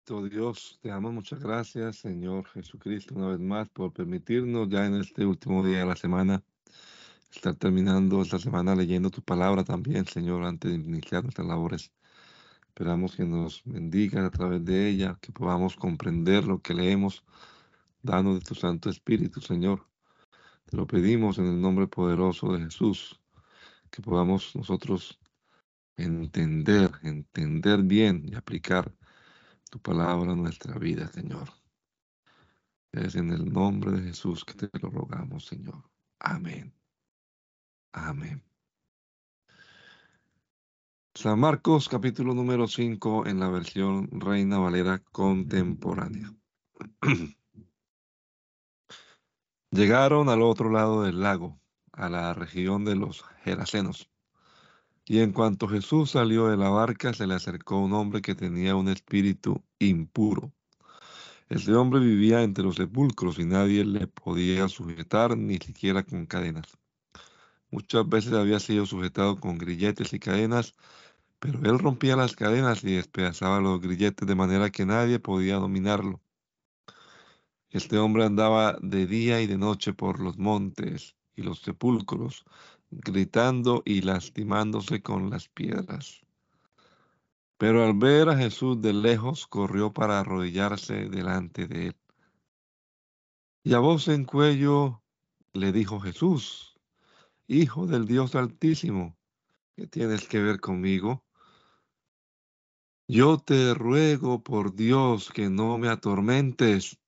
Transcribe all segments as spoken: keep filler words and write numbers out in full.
Bendito Dios, te damos muchas gracias, Señor Jesucristo, una vez más por permitirnos ya en este último día de la semana estar terminando esta semana leyendo tu palabra también, Señor, antes de iniciar nuestras labores. Esperamos que nos bendigas a través de ella, que podamos comprender lo que leemos, danos de tu Santo Espíritu, Señor. Te lo pedimos en el nombre poderoso de Jesús, que podamos nosotros entender, entender bien y aplicar tu palabra a nuestra vida, Señor. Es en el nombre de Jesús que te lo rogamos, Señor. Amén. Amén. San Marcos, capítulo número cinco, en la versión Reina Valera contemporánea. Llegaron al otro lado del lago, a la región de los Gerasenos. Y en cuanto Jesús salió de la barca, se le acercó un hombre que tenía un espíritu impuro. Este hombre vivía entre los sepulcros y nadie le podía sujetar, ni siquiera con cadenas. Muchas veces había sido sujetado con grilletes y cadenas, pero él rompía las cadenas y despedazaba los grilletes de manera que nadie podía dominarlo. Este hombre andaba de día y de noche por los montes y los sepulcros, gritando y lastimándose con las piedras. Pero al ver a Jesús de lejos, corrió para arrodillarse delante de él. Y a voz en cuello le dijo: Jesús, Hijo del Dios Altísimo, ¿qué tienes que ver conmigo? Yo te ruego por Dios que no me atormentes.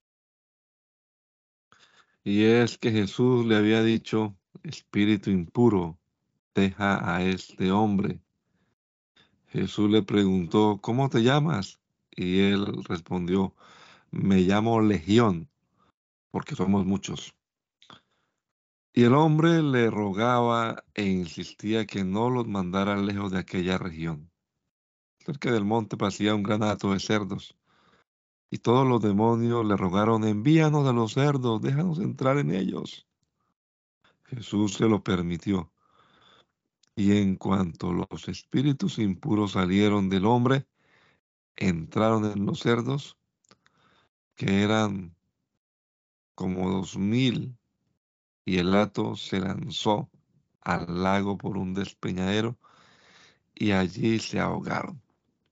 Y es que Jesús le había dicho: Espíritu impuro, deja a este hombre. Jesús le preguntó: ¿Cómo te llamas? Y él respondió: Me llamo Legión, porque somos muchos. Y el hombre le rogaba e insistía que no los mandara lejos de aquella región. Cerca del monte pasía un gran hato de cerdos. Y todos los demonios le rogaron: envíanos a los cerdos, déjanos entrar en ellos. Jesús se lo permitió. Y en cuanto los espíritus impuros salieron del hombre, entraron en los cerdos, que eran como dos mil, y el hato se lanzó al lago por un despeñadero, y allí se ahogaron.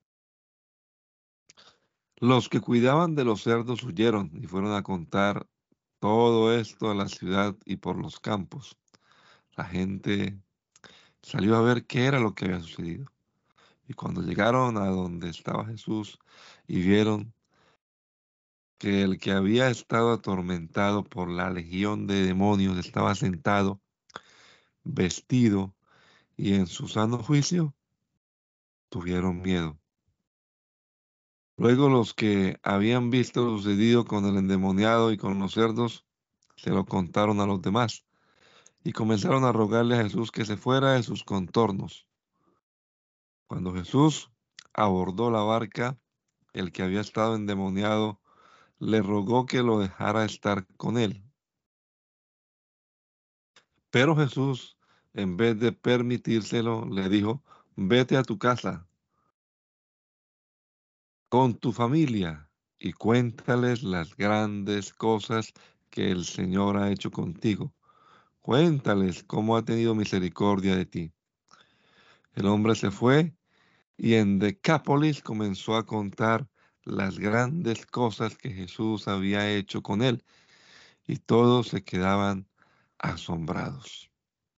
Los que cuidaban de los cerdos huyeron y fueron a contar todo esto a la ciudad y por los campos. La gente salió a ver qué era lo que había sucedido. Y cuando llegaron a donde estaba Jesús y vieron que el que había estado atormentado por la legión de demonios estaba sentado, vestido y en su sano juicio, tuvieron miedo. Luego los que habían visto lo sucedido con el endemoniado y con los cerdos, se lo contaron a los demás y comenzaron a rogarle a Jesús que se fuera de sus contornos. Cuando Jesús abordó la barca, el que había estado endemoniado le rogó que lo dejara estar con él. Pero Jesús, en vez de permitírselo, le dijo: vete a tu casa con tu familia y cuéntales las grandes cosas que el Señor ha hecho contigo. Cuéntales cómo ha tenido misericordia de ti. El hombre se fue y en Decápolis comenzó a contar las grandes cosas que Jesús había hecho con él, y todos se quedaban asombrados.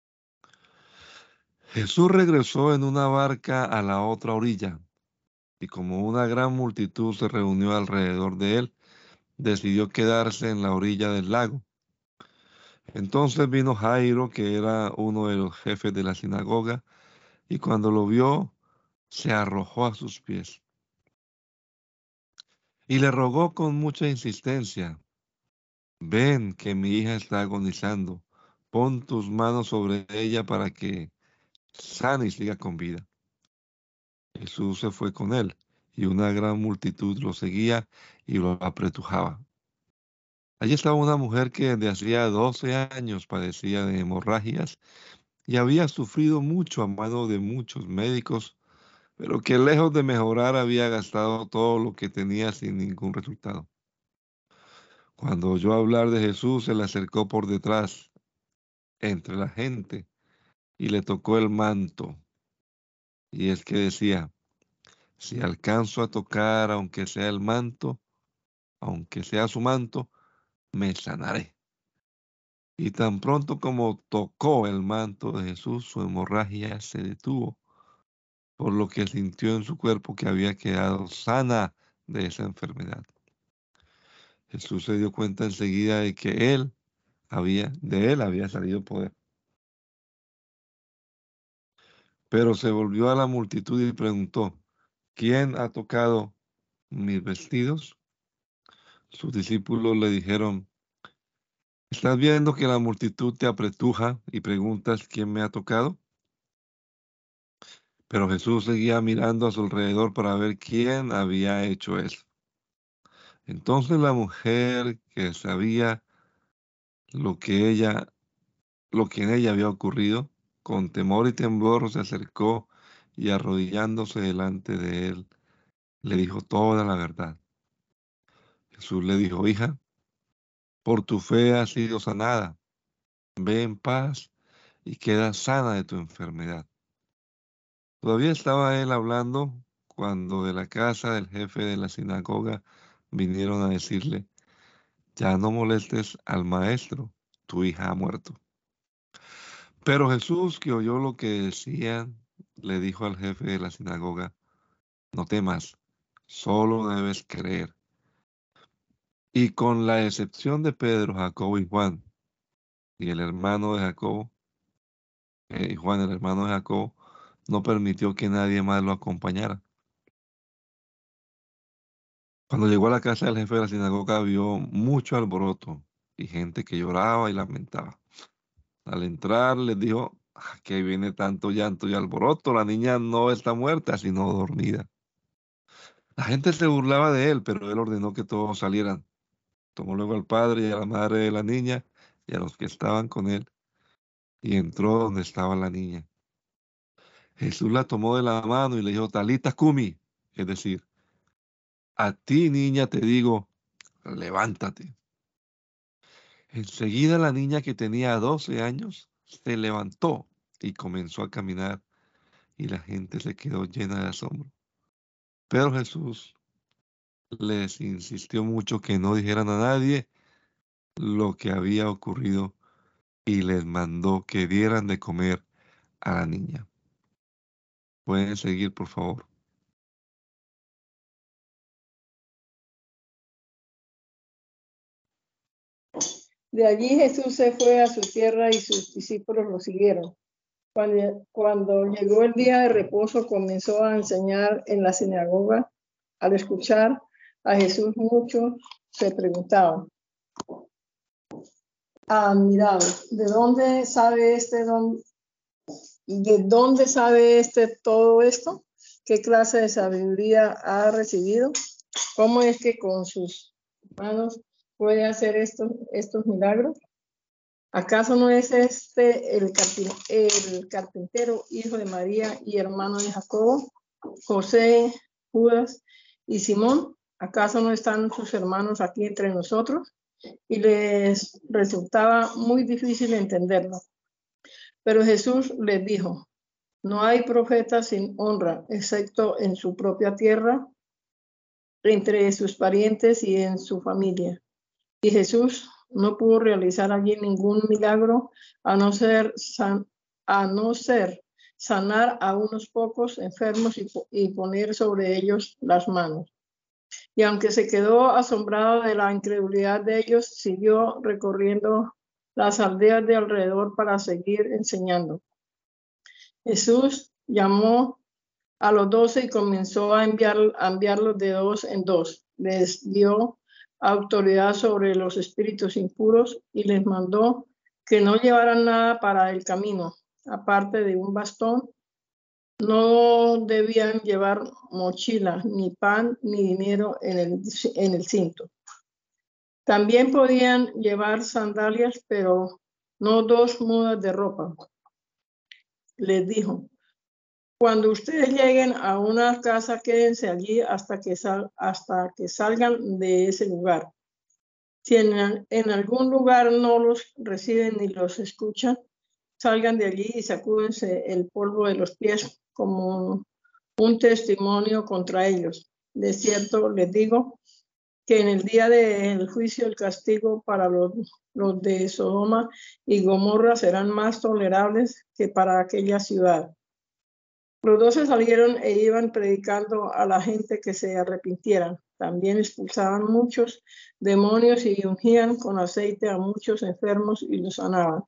Jesús regresó en una barca a la otra orilla, y como una gran multitud se reunió alrededor de él, decidió quedarse en la orilla del lago. Entonces vino Jairo, que era uno de los jefes de la sinagoga, y cuando lo vio, se arrojó a sus pies y le rogó con mucha insistencia: ven, que mi hija está agonizando, pon tus manos sobre ella para que sane y siga con vida. Jesús se fue con él, y una gran multitud lo seguía y lo apretujaba. Allí estaba una mujer que desde hacía doce años padecía de hemorragias y había sufrido mucho a mano de muchos médicos, pero que lejos de mejorar había gastado todo lo que tenía sin ningún resultado. Cuando oyó hablar de Jesús, se le acercó por detrás, entre la gente, y le tocó el manto. Y es que decía, si alcanzo a tocar, aunque sea el manto, aunque sea su manto, me sanaré. Y tan pronto como tocó el manto de Jesús, su hemorragia se detuvo, por lo que sintió en su cuerpo que había quedado sana de esa enfermedad. Jesús se dio cuenta enseguida de que él había, de él había salido poder. Pero se volvió a la multitud y preguntó, ¿quién ha tocado mis vestidos? Sus discípulos le dijeron, ¿estás viendo que la multitud te apretuja y preguntas quién me ha tocado? Pero Jesús seguía mirando a su alrededor para ver quién había hecho eso. Entonces la mujer, que sabía lo que ella, lo que en ella había ocurrido, con temor y temblor se acercó y arrodillándose delante de él, le dijo toda la verdad. Jesús le dijo, hija, por tu fe has sido sanada. Ve en paz y queda sana de tu enfermedad. Todavía estaba él hablando cuando de la casa del jefe de la sinagoga vinieron a decirle, ya no molestes al maestro, tu hija ha muerto. Pero Jesús, que oyó lo que decían, le dijo al jefe de la sinagoga, no temas, solo debes creer. Y con la excepción de Pedro, Jacobo y Juan, y el hermano de Jacobo, eh, y Juan, el hermano de Jacobo, no permitió que nadie más lo acompañara. Cuando llegó a la casa del jefe de la sinagoga, vio mucho alboroto y gente que lloraba y lamentaba. Al entrar, les dijo, "¿A qué viene tanto llanto y alboroto? La niña no está muerta, sino dormida". La gente se burlaba de él, pero él ordenó que todos salieran. Tomó luego al padre y a la madre de la niña y a los que estaban con él, y entró donde estaba la niña. Jesús la tomó de la mano y le dijo, Talita Cumi, es decir, a ti, niña, te digo, levántate. Enseguida la niña, que tenía doce años, se levantó y comenzó a caminar, y la gente se quedó llena de asombro. Pero Jesús les insistió mucho que no dijeran a nadie lo que había ocurrido y les mandó que dieran de comer a la niña. Pueden seguir, por favor. De allí Jesús se fue a su tierra y sus discípulos lo siguieron. Cuando, cuando llegó el día de reposo, comenzó a enseñar en la sinagoga. Al escuchar a Jesús, muchos se preguntaban, admirados, ¿de dónde sabe este don, de dónde sabe este todo esto? ¿Qué clase de sabiduría ha recibido? ¿Cómo es que con sus manos puede hacer estos, estos milagros? ¿Acaso no es este el, carpin el carpintero, hijo de María y hermano de Jacobo, José, Judas y Simón? ¿Acaso no están sus hermanos aquí entre nosotros? Y les resultaba muy difícil entenderlo. Pero Jesús les dijo, no hay profeta sin honra, excepto en su propia tierra, entre sus parientes y en su familia. Y Jesús no pudo realizar allí ningún milagro a no ser, san, a no ser sanar a unos pocos enfermos y, y poner sobre ellos las manos. Y aunque se quedó asombrado de la incredulidad de ellos, siguió recorriendo las aldeas de alrededor para seguir enseñando. Jesús llamó a los doce y comenzó a, enviar, a enviarlos de dos en dos. Les dio autoridad sobre los espíritus impuros y les mandó que no llevaran nada para el camino, aparte de un bastón. No debían llevar mochila, ni pan, ni dinero en el, en el cinto. También podían llevar sandalias, pero no dos mudas de ropa. Les dijo, Cuando ustedes lleguen a una casa, quédense allí hasta que, sal, hasta que salgan de ese lugar. Si en, en algún lugar no los reciben ni los escuchan, salgan de allí y sacúdense el polvo de los pies como un testimonio contra ellos. De cierto les digo que en el día del juicio el castigo para los, los de Sodoma y Gomorra serán más tolerables que para aquella ciudad. Los doce salieron e iban predicando a la gente que se arrepintieran. También expulsaban muchos demonios y ungían con aceite a muchos enfermos y los sanaban.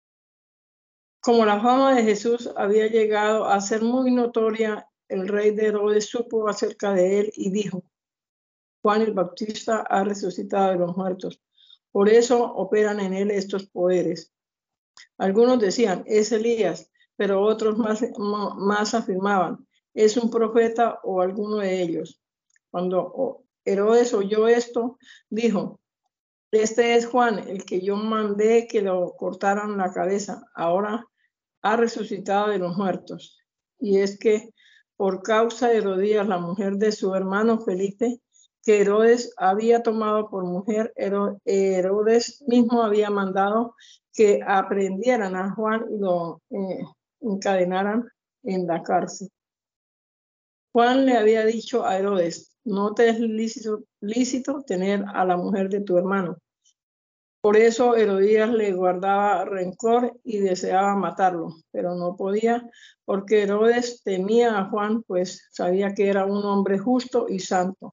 Como la fama de Jesús había llegado a ser muy notoria, el rey de Herodes supo acerca de él y dijo: Juan el Bautista ha resucitado de los muertos. Por eso operan en él estos poderes. Algunos decían: es Elías, pero otros más, más afirmaban: es un profeta o alguno de ellos. Cuando Herodes oyó esto, dijo: este es Juan, el que yo mandé que lo cortaran la cabeza. Ahora ha resucitado de los muertos. Y es que por causa de Herodías, la mujer de su hermano Felipe, que Herodes había tomado por mujer, Herodes mismo había mandado que aprendieran a Juan y lo eh, encadenaran en la cárcel. Juan le había dicho a Herodes: no te es lícito, lícito tener a la mujer de tu hermano. Por eso Herodías le guardaba rencor y deseaba matarlo, pero no podía, porque Herodes temía a Juan, pues sabía que era un hombre justo y santo.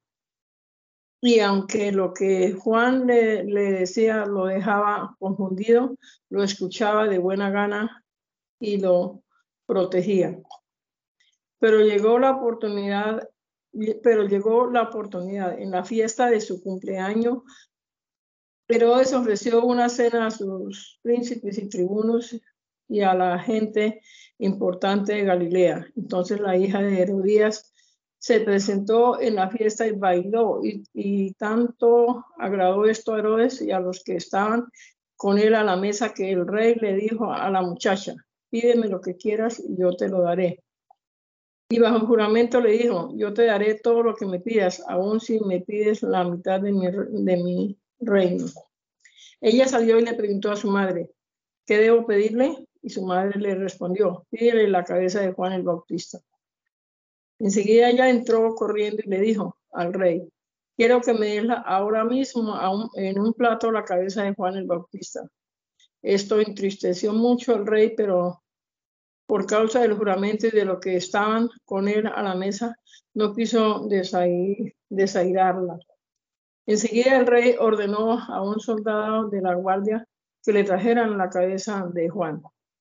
Y aunque lo que Juan le, le decía lo dejaba confundido, lo escuchaba de buena gana y lo protegía. Pero llegó la oportunidad, pero llegó la oportunidad en la fiesta de su cumpleaños. Herodes ofreció una cena a sus príncipes y tribunos y a la gente importante de Galilea. Entonces la hija de Herodías se presentó en la fiesta y bailó, y, y tanto agradó esto a Herodes y a los que estaban con él a la mesa, que el rey le dijo a la muchacha: pídeme lo que quieras y yo te lo daré. Y bajo juramento le dijo: yo te daré todo lo que me pidas, aun si me pides la mitad de mi, de mi reino. Ella salió y le preguntó a su madre: ¿qué debo pedirle? Y su madre le respondió: pídele la cabeza de Juan el Bautista. Enseguida ella entró corriendo y le dijo al rey: quiero que me des ahora mismo un, en un plato la cabeza de Juan el Bautista. Esto entristeció mucho al rey, pero por causa del juramento y de lo que estaban con él a la mesa, no quiso desair, desairarla. Enseguida el rey ordenó a un soldado de la guardia que le trajeran la cabeza de Juan.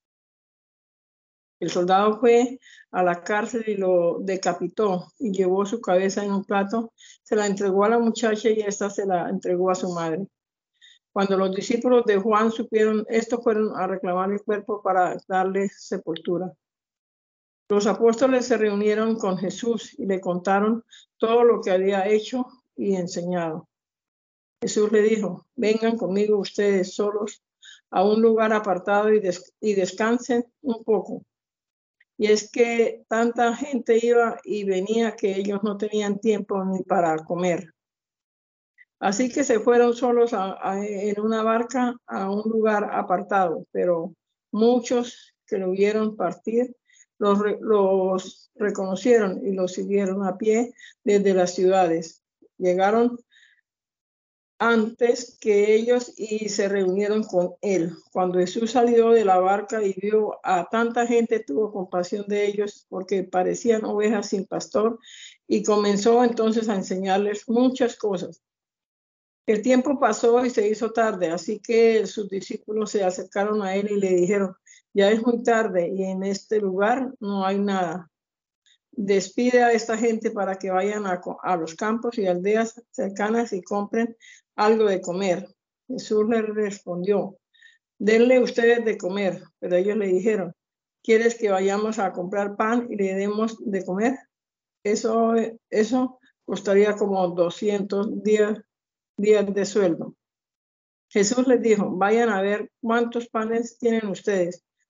El soldado fue a la cárcel y lo decapitó y llevó su cabeza en un plato, se la entregó a la muchacha y ésta se la entregó a su madre. Cuando los discípulos de Juan supieron esto, fueron a reclamar el cuerpo para darle sepultura. Los apóstoles se reunieron con Jesús y le contaron todo lo que había hecho y enseñado. Jesús le dijo: vengan conmigo ustedes solos a un lugar apartado y, des y descansen un poco. Y es que tanta gente iba y venía que ellos no tenían tiempo ni para comer. Así que se fueron solos a, a, en una barca a un lugar apartado, pero muchos que lo vieron partir los, los reconocieron y los siguieron a pie desde las ciudades. Llegaron antes que ellos y se reunieron con él. Cuando Jesús salió de la barca y vio a tanta gente, tuvo compasión de ellos porque parecían ovejas sin pastor, y comenzó entonces a enseñarles muchas cosas. El tiempo pasó y se hizo tarde, así que sus discípulos se acercaron a él y le dijeron: ya es muy tarde y en este lugar no hay nada. Despide a esta gente para que vayan a, a los campos y aldeas cercanas y compren algo de comer. Jesús les respondió: denle ustedes de comer. Pero ellos le dijeron: ¿quieres que vayamos a comprar pan y le demos de comer? Eso, eso costaría como doscientos días, días de sueldo. Jesús les dijo: vayan a ver cuántos panes tienen ustedes.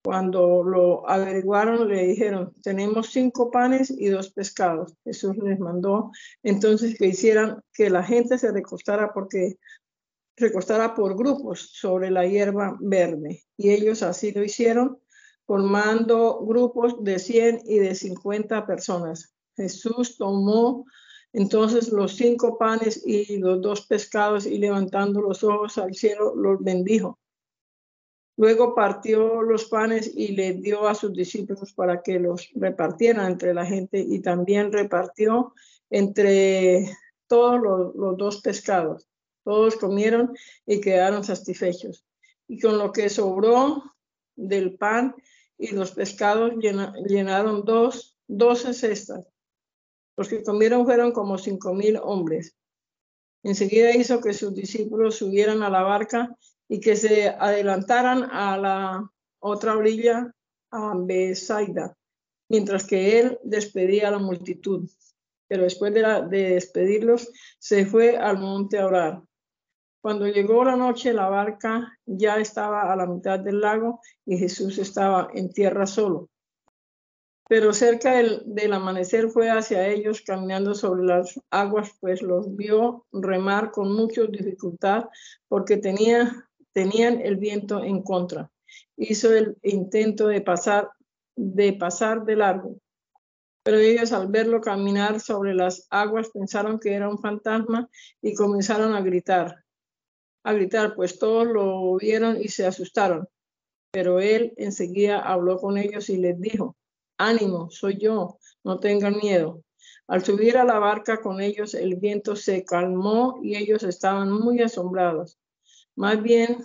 Cuando lo averiguaron, le dijeron, tenemos cinco panes y dos pescados. Jesús les mandó entonces que hicieran que la gente se recostara porque recostara por grupos sobre la hierba verde. Y ellos así lo hicieron, formando grupos de cien y de cincuenta personas. Jesús tomó entonces los cinco panes y los dos pescados y levantando los ojos al cielo los bendijo. Luego partió los panes y les dio a sus discípulos para que los repartieran entre la gente y también repartió entre todos los, los dos pescados. Todos comieron y quedaron satisfechos. Y con lo que sobró del pan y los pescados llena, llenaron dos, doce cestas. Los que comieron fueron como cinco mil hombres. Enseguida hizo que sus discípulos subieran a la barca y que se adelantaran a la otra orilla, a Besaida, mientras que él despedía a la multitud. Pero después de, la, de despedirlos, se fue al monte a orar. Cuando llegó la noche, la barca ya estaba a la mitad del lago y Jesús estaba en tierra solo. Pero cerca del, del amanecer fue hacia ellos caminando sobre las aguas, pues los vio remar con mucha dificultad porque tenía, tenían el viento en contra. Hizo el intento de pasar, de pasar de largo. Pero ellos al verlo caminar sobre las aguas pensaron que era un fantasma y comenzaron a gritar, a gritar, pues todos lo vieron y se asustaron. Pero él enseguida habló con ellos y les dijo, ánimo, soy yo, no tengan miedo. Al subir a la barca con ellos, el viento se calmó y ellos estaban muy asombrados. Más bien,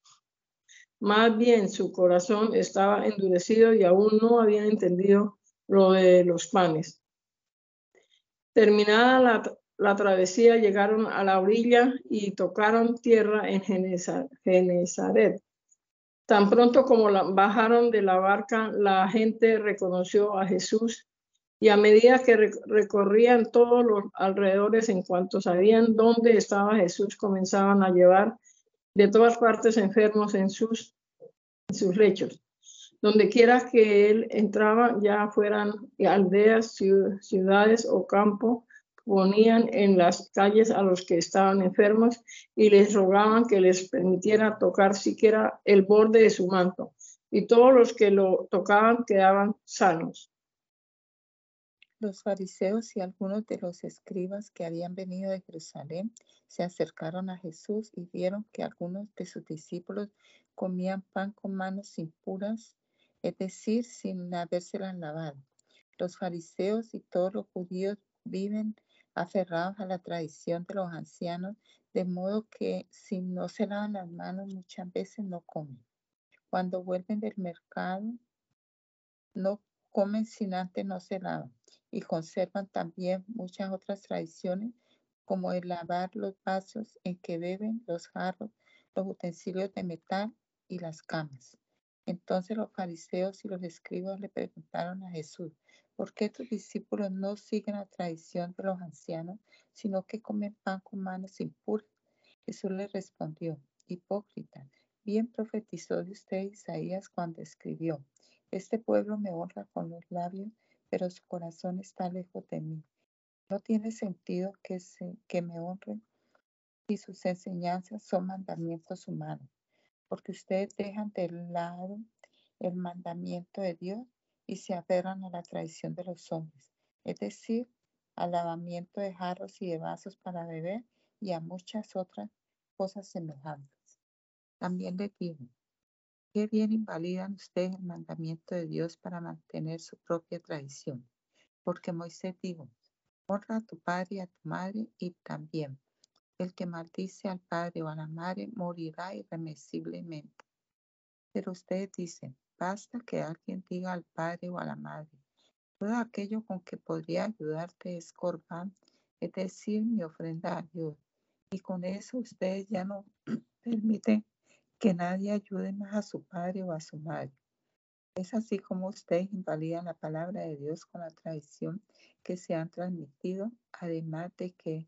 más bien su corazón estaba endurecido y aún no habían entendido lo de los panes. Terminada la, la travesía, llegaron a la orilla y tocaron tierra en Genesaret. Tan pronto como la, bajaron de la barca, la gente reconoció a Jesús y a medida que re, recorrían todos los alrededores en cuanto sabían dónde estaba Jesús, comenzaban a llevar de todas partes enfermos en sus, en sus lechos. Donde quiera que él entraba, ya fueran aldeas, ciudades o campo, ponían en las calles a los que estaban enfermos y les rogaban que les permitiera tocar siquiera el borde de su manto. Y todos los que lo tocaban quedaban sanos. Los fariseos y algunos de los escribas que habían venido de Jerusalén se acercaron a Jesús y vieron que algunos de sus discípulos comían pan con manos impuras, es decir, sin habérselas lavado. Los fariseos y todos los judíos viven aferrados a la tradición de los ancianos, de modo que si no se lavan las manos muchas veces no comen. Cuando vuelven del mercado, no comen sin antes no se lavan, y conservan también muchas otras tradiciones, como el lavar los vasos en que beben, los jarros, los utensilios de metal y las camas. Entonces los fariseos y los escribas le preguntaron a Jesús, ¿por qué tus discípulos no siguen la tradición de los ancianos, sino que comen pan con manos impuras? Jesús les respondió, hipócritas, bien profetizó de usted Isaías cuando escribió, este pueblo me honra con los labios, pero su corazón está lejos de mí. No tiene sentido que, se, que me honren si sus enseñanzas son mandamientos humanos, porque ustedes dejan de lado el mandamiento de Dios y se aferran a la tradición de los hombres, es decir, al lavamiento de jarros y de vasos para beber y a muchas otras cosas semejantes. También les digo, qué bien invalidan ustedes el mandamiento de Dios para mantener su propia tradición, porque Moisés dijo, honra a tu padre y a tu madre, y también el que maldice al padre o a la madre morirá irremisiblemente. Pero ustedes dicen, basta que alguien diga al padre o a la madre, todo aquello con que podría ayudarte es corbán, es decir, mi ofrenda a Dios, y con eso ustedes ya no permiten que nadie ayude más a su padre o a su madre. Es así como ustedes invalidan la palabra de Dios con la tradición que se han transmitido, además de que,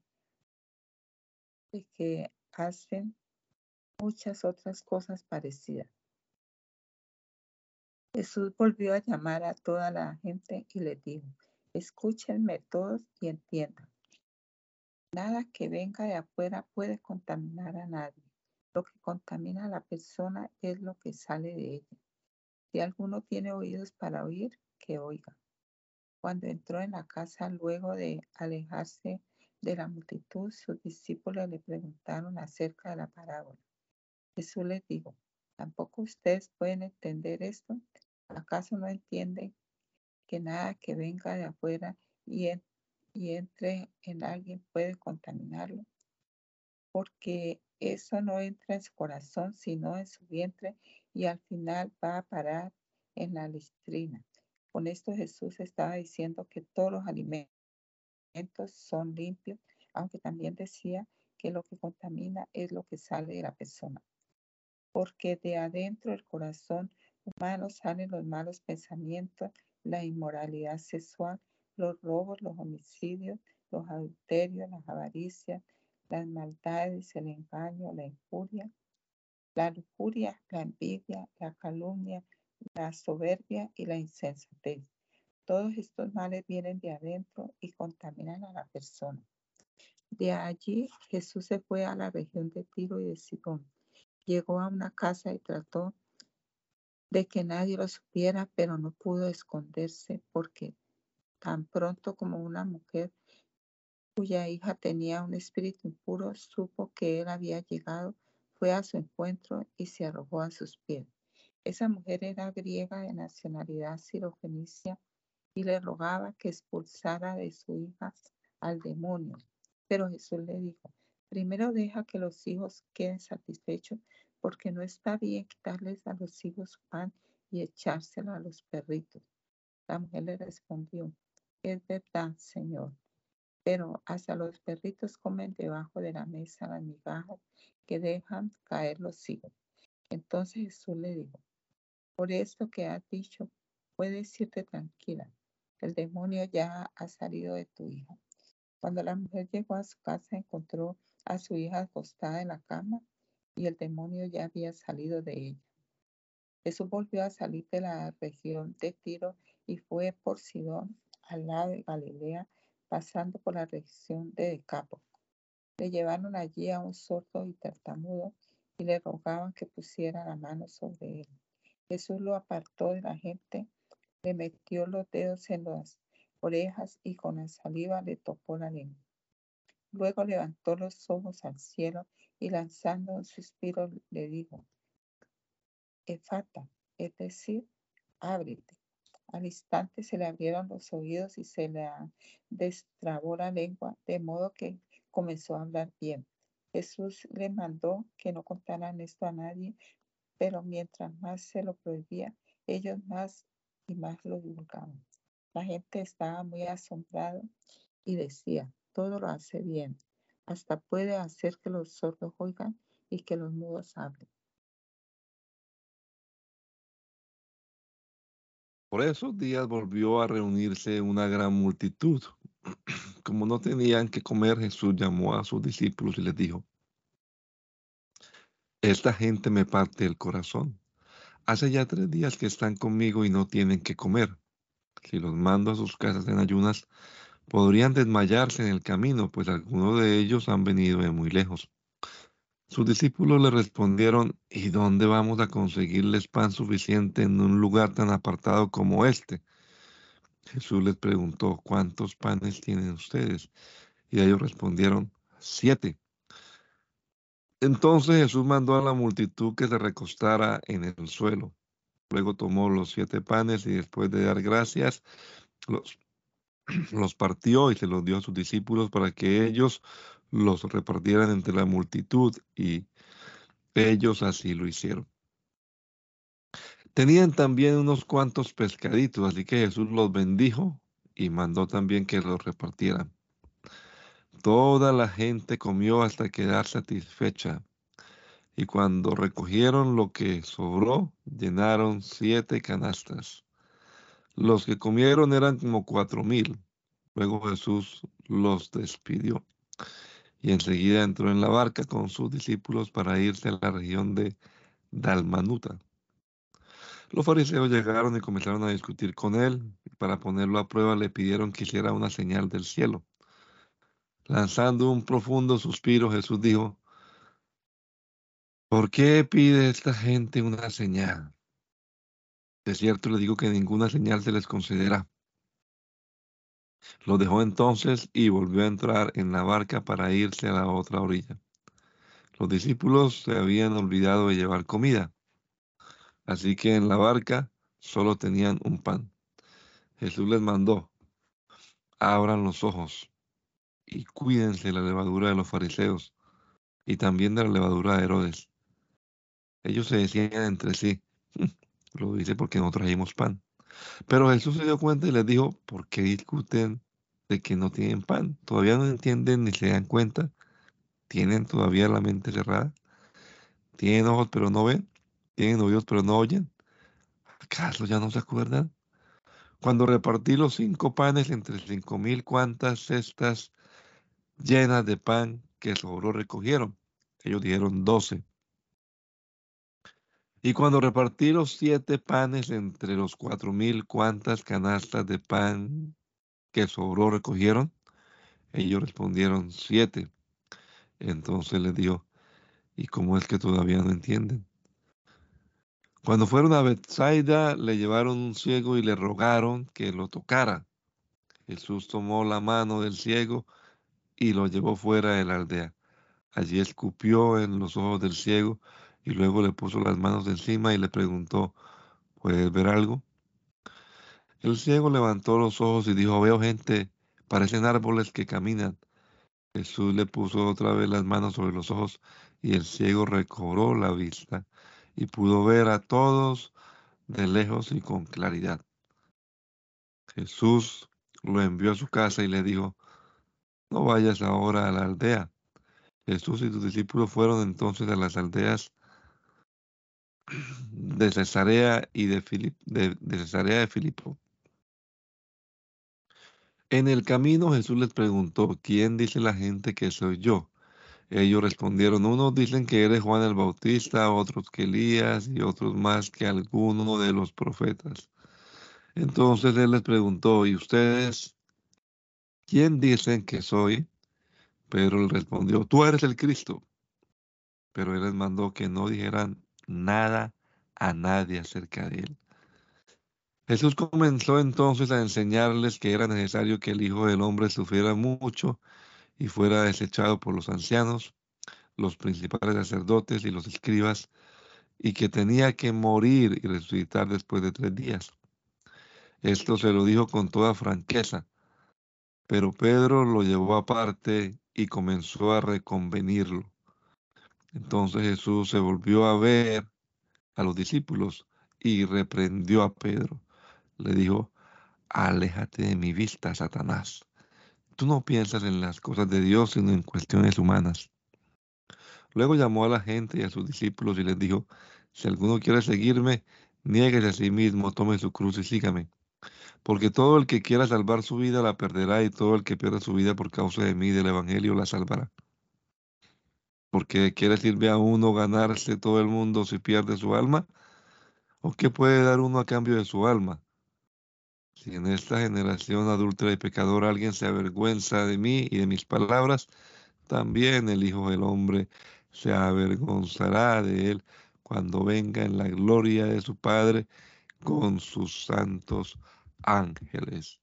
de que hacen muchas otras cosas parecidas. Jesús volvió a llamar a toda la gente y les dijo, escúchenme todos y entiendan. Nada que venga de afuera puede contaminar a nadie. Lo que contamina a la persona es lo que sale de ella. Si alguno tiene oídos para oír, que oiga. Cuando entró en la casa, luego de alejarse de la multitud, sus discípulos le preguntaron acerca de la parábola. Jesús les dijo, ¿tampoco ustedes pueden entender esto? ¿Acaso no entienden que nada que venga de afuera y, en, y entre en alguien puede contaminarlo? Porque eso no entra en su corazón, sino en su vientre, y al final va a parar en la letrina. Con esto Jesús estaba diciendo que todos los alimentos son limpios, aunque también decía que lo que contamina es lo que sale de la persona. Porque de adentro del corazón humano salen los malos pensamientos, la inmoralidad sexual, los robos, los homicidios, los adulterios, las avaricias, las maldades, el engaño, la injuria, la lujuria, la envidia, la calumnia, la soberbia y la insensatez. Todos estos males vienen de adentro y contaminan a la persona. De allí Jesús se fue a la región de Tiro y de Sidón. Llegó a una casa y trató de que nadie lo supiera, pero no pudo esconderse porque tan pronto como una mujer cuya hija tenía un espíritu impuro supo que él había llegado, fue a su encuentro y se arrojó a sus pies. Esa mujer era griega de nacionalidad sirofenicia y le rogaba que expulsara de su hija al demonio. Pero Jesús le dijo, primero deja que los hijos queden satisfechos, porque no está bien quitarles a los hijos su pan y echárselo a los perritos. La mujer le respondió, es verdad, Señor, pero hasta los perritos comen debajo de la mesa las migajas que dejan caer los hijos. Entonces Jesús le dijo, por esto que has dicho, puedes irte tranquila, el demonio ya ha salido de tu hija. Cuando la mujer llegó a su casa, encontró a su hija acostada en la cama y el demonio ya había salido de ella. Jesús volvió a salir de la región de Tiro y fue por Sidón, al lado de Galilea, pasando por la región de Decápolis. Le llevaron allí a un sordo y tartamudo y le rogaban que pusiera la mano sobre él. Jesús lo apartó de la gente, le metió los dedos en las orejas y con la saliva le tocó la lengua. Luego levantó los ojos al cielo y lanzando un suspiro le dijo, Efata, es decir, ábrete. Al instante se le abrieron los oídos y se le destrabó la lengua, de modo que comenzó a hablar bien. Jesús le mandó que no contaran esto a nadie, pero mientras más se lo prohibía, ellos más y más lo divulgaban. La gente estaba muy asombrada y decía, todo lo hace bien, hasta puede hacer que los sordos oigan y que los mudos hablen. Por esos días volvió a reunirse una gran multitud. Como no tenían que comer, Jesús llamó a sus discípulos y les dijo, esta gente me parte el corazón. Hace ya tres días que están conmigo y no tienen que comer. Si los mando a sus casas en ayunas, podrían desmayarse en el camino, pues algunos de ellos han venido de muy lejos. Sus discípulos le respondieron, ¿y dónde vamos a conseguirles pan suficiente en un lugar tan apartado como este? Jesús les preguntó, ¿cuántos panes tienen ustedes? Y ellos respondieron, siete. Entonces Jesús mandó a la multitud que se recostara en el suelo. Luego tomó los siete panes y después de dar gracias, los, los partió y se los dio a sus discípulos para que ellos los repartieran entre la multitud, y ellos así lo hicieron. Tenían también unos cuantos pescaditos, así que Jesús los bendijo y mandó también que los repartieran. Toda la gente comió hasta quedar satisfecha, y cuando recogieron lo que sobró, llenaron siete canastas. Los que comieron eran como cuatro mil. Luego Jesús los despidió y enseguida entró en la barca con sus discípulos para irse a la región de Dalmanuta. Los fariseos llegaron y comenzaron a discutir con él. Y para ponerlo a prueba le pidieron que hiciera una señal del cielo. Lanzando un profundo suspiro, Jesús dijo: ¿por qué pide esta gente una señal? De cierto les digo que ninguna señal se les concederá. Lo dejó entonces y volvió a entrar en la barca para irse a la otra orilla. Los discípulos se habían olvidado de llevar comida, así que en la barca solo tenían un pan. Jesús les mandó: abran los ojos y cuídense de la levadura de los fariseos y también de la levadura de Herodes. Ellos se decían entre sí: lo dice porque no trajimos pan. Pero Jesús se dio cuenta y les dijo: ¿por qué discuten de que no tienen pan? ¿Todavía no entienden ni se dan cuenta? ¿Tienen todavía la mente cerrada? ¿Tienen ojos pero no ven? ¿Tienen oídos pero no oyen? ¿Acaso ya no se acuerdan? Cuando repartí los cinco panes entre cinco mil, ¿cuántas cestas llenas de pan que sobró recogieron? Ellos dijeron doce. Y cuando repartí los siete panes entre los cuatro mil, ¿cuántas canastas de pan que sobró recogieron? Ellos respondieron: siete. Entonces les dijo: ¿y cómo es que todavía no entienden? Cuando fueron a Bethsaida, le llevaron un ciego y le rogaron que lo tocara. Jesús tomó la mano del ciego y lo llevó fuera de la aldea. Allí escupió en los ojos del ciego y luego le puso las manos encima y le preguntó: ¿puedes ver algo? El ciego levantó los ojos y dijo: veo gente, parecen árboles que caminan. Jesús le puso otra vez las manos sobre los ojos y el ciego recobró la vista y pudo ver a todos de lejos y con claridad. Jesús lo envió a su casa y le dijo: no vayas ahora a la aldea. Jesús y sus discípulos fueron entonces a las aldeas de Cesarea y de, Filip, de, de Cesarea de Filipo. En el camino Jesús les preguntó: ¿quién dice la gente que soy yo? Ellos respondieron: unos dicen que eres Juan el Bautista, otros que Elías y otros más que alguno de los profetas. Entonces él les preguntó: ¿y ustedes quién dicen que soy? Pedro le respondió: tú eres el Cristo. Pero él les mandó que no dijeran nada a nadie acerca de él. Jesús comenzó entonces a enseñarles que era necesario que el Hijo del Hombre sufriera mucho y fuera desechado por los ancianos, los principales sacerdotes y los escribas, y que tenía que morir y resucitar después de tres días. Esto se lo dijo con toda franqueza, pero Pedro lo llevó aparte y comenzó a reconvenirlo. Entonces Jesús se volvió a ver a los discípulos y reprendió a Pedro. Le dijo: aléjate de mi vista, Satanás. Tú no piensas en las cosas de Dios, sino en cuestiones humanas. Luego llamó a la gente y a sus discípulos y les dijo: si alguno quiere seguirme, niéguese a sí mismo, tome su cruz y sígame. Porque todo el que quiera salvar su vida la perderá, y todo el que pierda su vida por causa de mí y del Evangelio la salvará. Porque ¿qué le sirve a uno ganarse todo el mundo si pierde su alma? ¿O qué puede dar uno a cambio de su alma? Si en esta generación adúltera y pecadora alguien se avergüenza de mí y de mis palabras, también el Hijo del Hombre se avergonzará de él cuando venga en la gloria de su Padre con sus santos ángeles.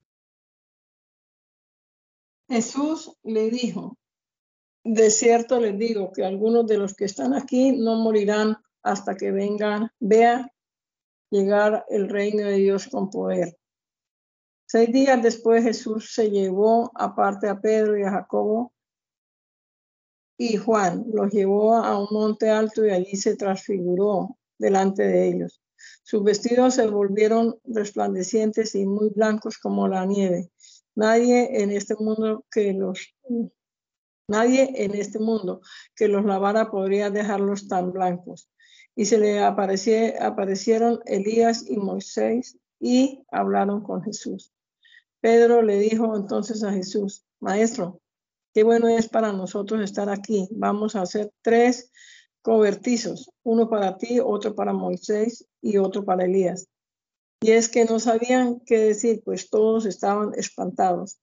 Jesús le dijo: de cierto les digo que algunos de los que están aquí no morirán hasta que vengan, vean llegar el reino de Dios con poder. Seis días después Jesús se llevó aparte a Pedro y a Jacobo y Juan. Los llevó a un monte alto y allí se transfiguró delante de ellos. Sus vestidos se volvieron resplandecientes y muy blancos como la nieve. Nadie en este mundo que los Nadie en este mundo que los lavara podría dejarlos tan blancos. Y se le apareció, aparecieron Elías y Moisés y hablaron con Jesús. Pedro le dijo entonces a Jesús: Maestro, qué bueno es para nosotros estar aquí. Vamos a hacer tres cobertizos, uno para ti, otro para Moisés y otro para Elías. Y es que no sabían qué decir, pues todos estaban espantados.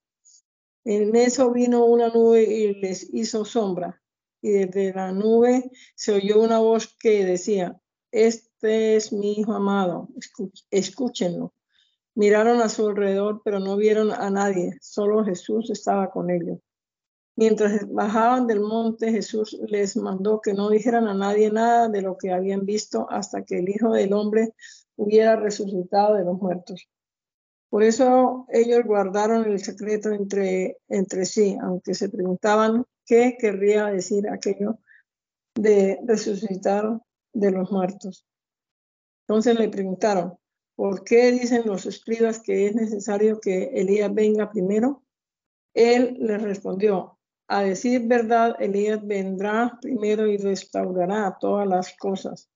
En eso vino una nube y les hizo sombra, y desde la nube se oyó una voz que decía: este es mi hijo amado, escúchenlo. Miraron a su alrededor, pero no vieron a nadie, solo Jesús estaba con ellos. Mientras bajaban del monte, Jesús les mandó que no dijeran a nadie nada de lo que habían visto hasta que el Hijo del Hombre hubiera resucitado de los muertos. Por eso ellos guardaron el secreto entre, entre sí, aunque se preguntaban qué querría decir aquello de resucitar de los muertos. Entonces le preguntaron: ¿por qué dicen los escribas que es necesario que Elías venga primero? Él les respondió: a decir verdad, Elías vendrá primero y restaurará todas las cosas.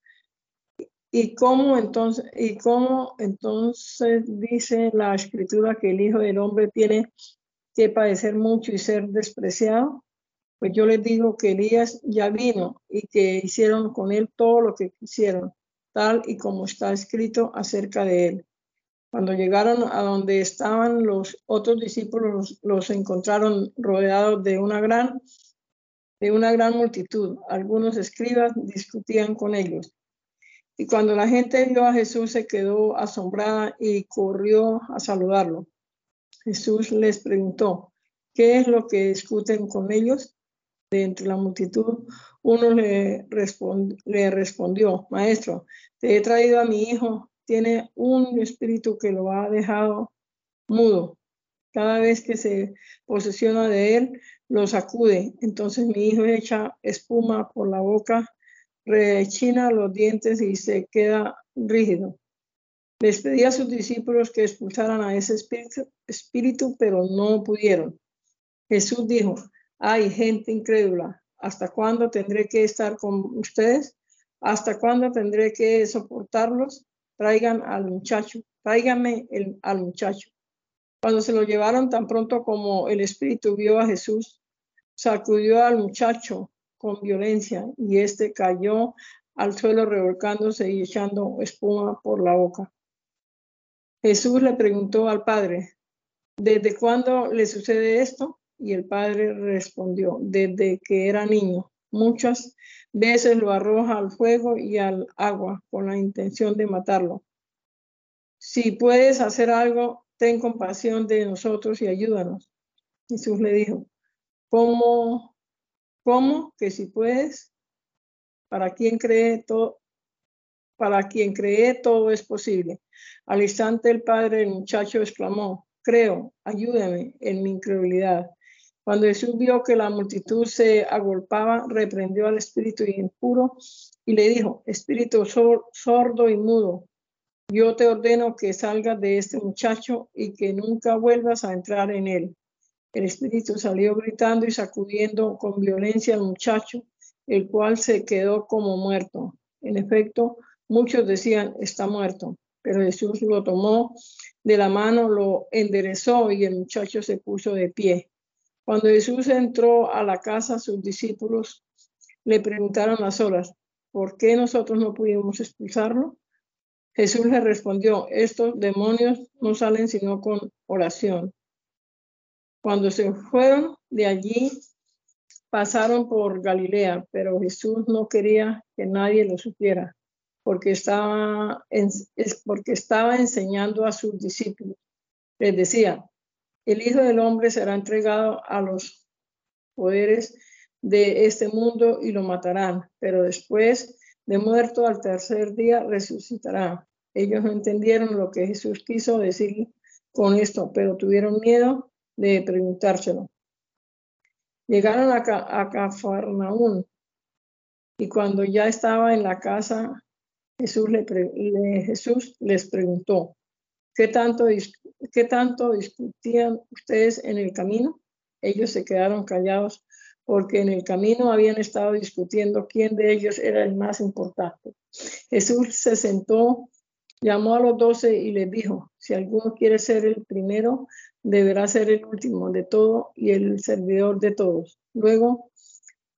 ¿Y cómo entonces, y cómo entonces dice la Escritura que el Hijo del Hombre tiene que padecer mucho y ser despreciado? Pues yo les digo que Elías ya vino y que hicieron con él todo lo que quisieron, tal y como está escrito acerca de él. Cuando llegaron a donde estaban los otros discípulos, los, los encontraron rodeados de una gran, de una gran multitud. Algunos escribas discutían con ellos. Y cuando la gente vio a Jesús, se quedó asombrada y corrió a saludarlo. Jesús les preguntó: ¿qué es lo que discuten con ellos? De entre la multitud, uno le, respond, le respondió: Maestro, te he traído a mi hijo. Tiene un espíritu que lo ha dejado mudo. Cada vez que se posesiona de él, lo sacude. Entonces mi hijo echa espuma por la boca, rechina los dientes y se queda rígido. Les pedí a sus discípulos que expulsaran a ese espíritu, espíritu, pero no pudieron. Jesús dijo: ay, gente incrédula, ¿hasta cuándo tendré que estar con ustedes? ¿Hasta cuándo tendré que soportarlos? Traigan al muchacho, tráiganme el, al muchacho. Cuando se lo llevaron, tan pronto como el espíritu vio a Jesús, sacudió al muchacho con violencia y éste cayó al suelo revolcándose y echando espuma por la boca. Jesús le preguntó al padre: ¿desde cuándo le sucede esto? Y el padre respondió: desde que era niño. Muchas veces lo arroja al fuego y al agua con la intención de matarlo. Si puedes hacer algo, ten compasión de nosotros y ayúdanos. Jesús le dijo: ¿Cómo, cómo que si puedes? Para quien cree todo, para quien cree todo es posible. Al instante el padre del muchacho exclamó: creo, ayúdame en mi incredulidad. Cuando Jesús vio que la multitud se agolpaba, reprendió al espíritu impuro y le dijo: espíritu sordo y mudo, yo te ordeno que salgas de este muchacho y que nunca vuelvas a entrar en él. El espíritu salió gritando y sacudiendo con violencia al muchacho, el cual se quedó como muerto. En efecto, muchos decían: está muerto. Pero Jesús lo tomó de la mano, lo enderezó y el muchacho se puso de pie. Cuando Jesús entró a la casa, sus discípulos le preguntaron a solas: ¿por qué nosotros no pudimos expulsarlo? Jesús le respondió: estos demonios no salen sino con oración. Cuando se fueron de allí, pasaron por Galilea, pero Jesús no quería que nadie lo supiera, porque estaba, en, porque estaba enseñando a sus discípulos. Les decía: el Hijo del Hombre será entregado a los poderes de este mundo y lo matarán, pero después de muerto al tercer día resucitará. Ellos no entendieron lo que Jesús quiso decir con esto, pero tuvieron miedo de preguntárselo. Llegaron a, Ca a Cafarnaún y cuando ya estaba en la casa, Jesús, le le, Jesús les preguntó: ¿Qué tanto, ¿Qué tanto discutían ustedes en el camino? Ellos se quedaron callados porque en el camino habían estado discutiendo quién de ellos era el más importante. Jesús se sentó, llamó a los doce y les dijo: si alguno quiere ser el primero, deberá ser el último de todo y el servidor de todos. Luego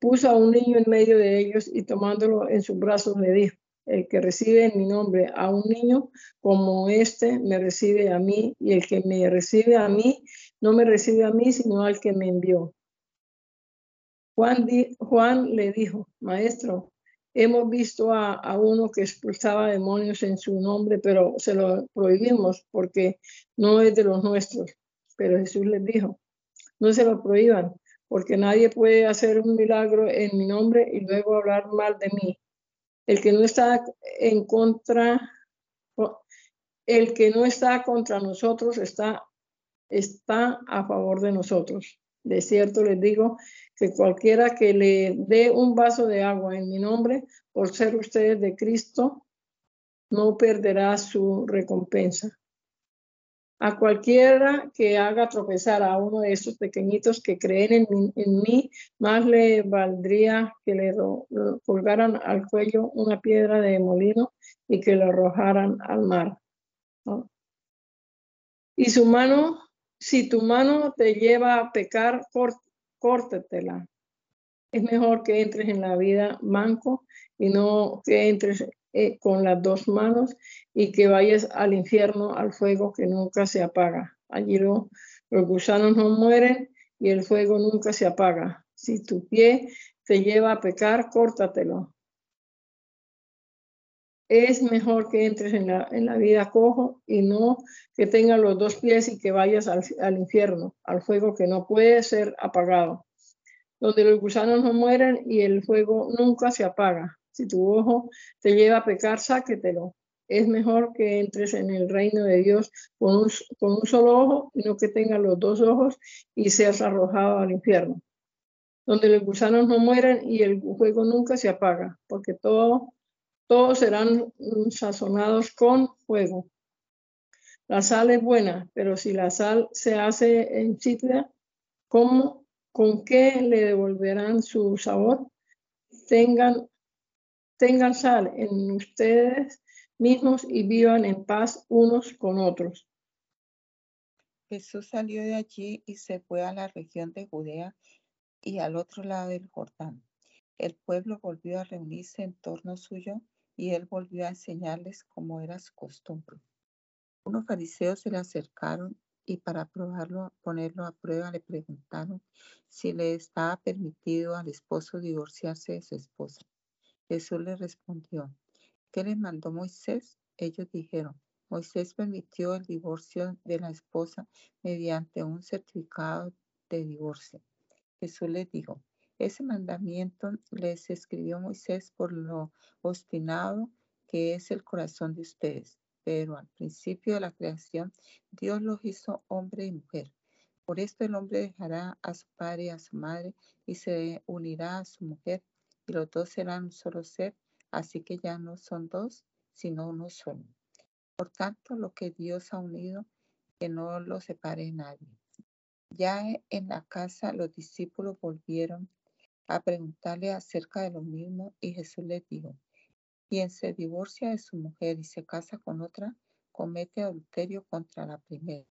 puso a un niño en medio de ellos y tomándolo en sus brazos le dijo: el que recibe en mi nombre a un niño como este me recibe a mí, y el que me recibe a mí no me recibe a mí, sino al que me envió. Juan, di, Juan le dijo: Maestro, hemos visto a, a uno que expulsaba demonios en su nombre, pero se lo prohibimos porque no es de los nuestros. Pero Jesús les dijo: no se lo prohíban, porque nadie puede hacer un milagro en mi nombre y luego hablar mal de mí. El que no está en contra, el que no está contra nosotros está, está a favor de nosotros. De cierto les digo que cualquiera que le dé un vaso de agua en mi nombre, por ser ustedes de Cristo, no perderá su recompensa. A cualquiera que haga tropezar a uno de estos pequeñitos que creen en mí, en mí más le valdría que le ro, colgaran al cuello una piedra de molino y que lo arrojaran al mar, ¿no? Y su mano, si tu mano te lleva a pecar, cort, córtetela. Es mejor que entres en la vida manco y no que entres eh, con las dos manos y que vayas al infierno, al fuego que nunca se apaga. Allí lo, los gusanos no mueren y el fuego nunca se apaga. Si tu pie te lleva a pecar, córtatelo. Es mejor que entres en la, en la vida cojo y no que tengas los dos pies y que vayas al, al infierno, al fuego que no puede ser apagado, donde los gusanos no mueren y el fuego nunca se apaga. Si tu ojo te lleva a pecar, sáquetelo. Es mejor que entres en el reino de Dios con un, con un solo ojo y no que tengas los dos ojos y seas arrojado al infierno, donde los gusanos no mueren y el fuego nunca se apaga, porque todo, todos serán sazonados con fuego. La sal es buena, pero si la sal se hace insípida, ¿cómo? ¿Con qué le devolverán su sabor? Tengan, tengan sal en ustedes mismos y vivan en paz unos con otros. Jesús salió de allí y se fue a la región de Judea y al otro lado del Jordán. El pueblo volvió a reunirse en torno suyo y él volvió a enseñarles como era su costumbre. Unos fariseos se le acercaron y para probarlo, ponerlo a prueba, le preguntaron si le estaba permitido al esposo divorciarse de su esposa. Jesús le respondió: ¿qué les mandó Moisés? Ellos dijeron: Moisés permitió el divorcio de la esposa mediante un certificado de divorcio. Jesús les dijo: ese mandamiento les escribió Moisés por lo obstinado que es el corazón de ustedes. Pero al principio de la creación, Dios los hizo hombre y mujer. Por esto el hombre dejará a su padre y a su madre y se unirá a su mujer, y los dos serán un solo ser, así que ya no son dos, sino uno solo. Por tanto, lo que Dios ha unido, que no lo separe nadie. Ya en la casa los discípulos volvieron a preguntarle acerca de lo mismo y Jesús les dijo: quien se divorcia de su mujer y se casa con otra, comete adulterio contra la primera.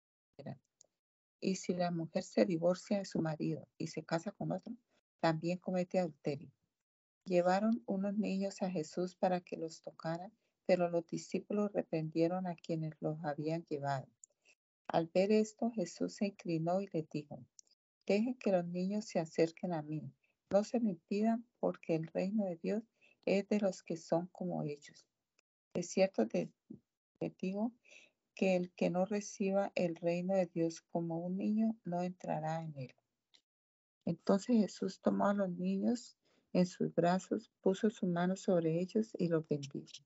Y si la mujer se divorcia de su marido y se casa con otro, también comete adulterio. Llevaron unos niños a Jesús para que los tocara, pero los discípulos reprendieron a quienes los habían llevado. Al ver esto, Jesús se inclinó y les dijo: dejen que los niños se acerquen a mí, no se lo impidan, porque el reino de Dios es de los que son como ellos. Es cierto, te, te digo que el que no reciba el reino de Dios como un niño no entrará en él. Entonces Jesús tomó a los niños en sus brazos, puso su mano sobre ellos y los bendijo.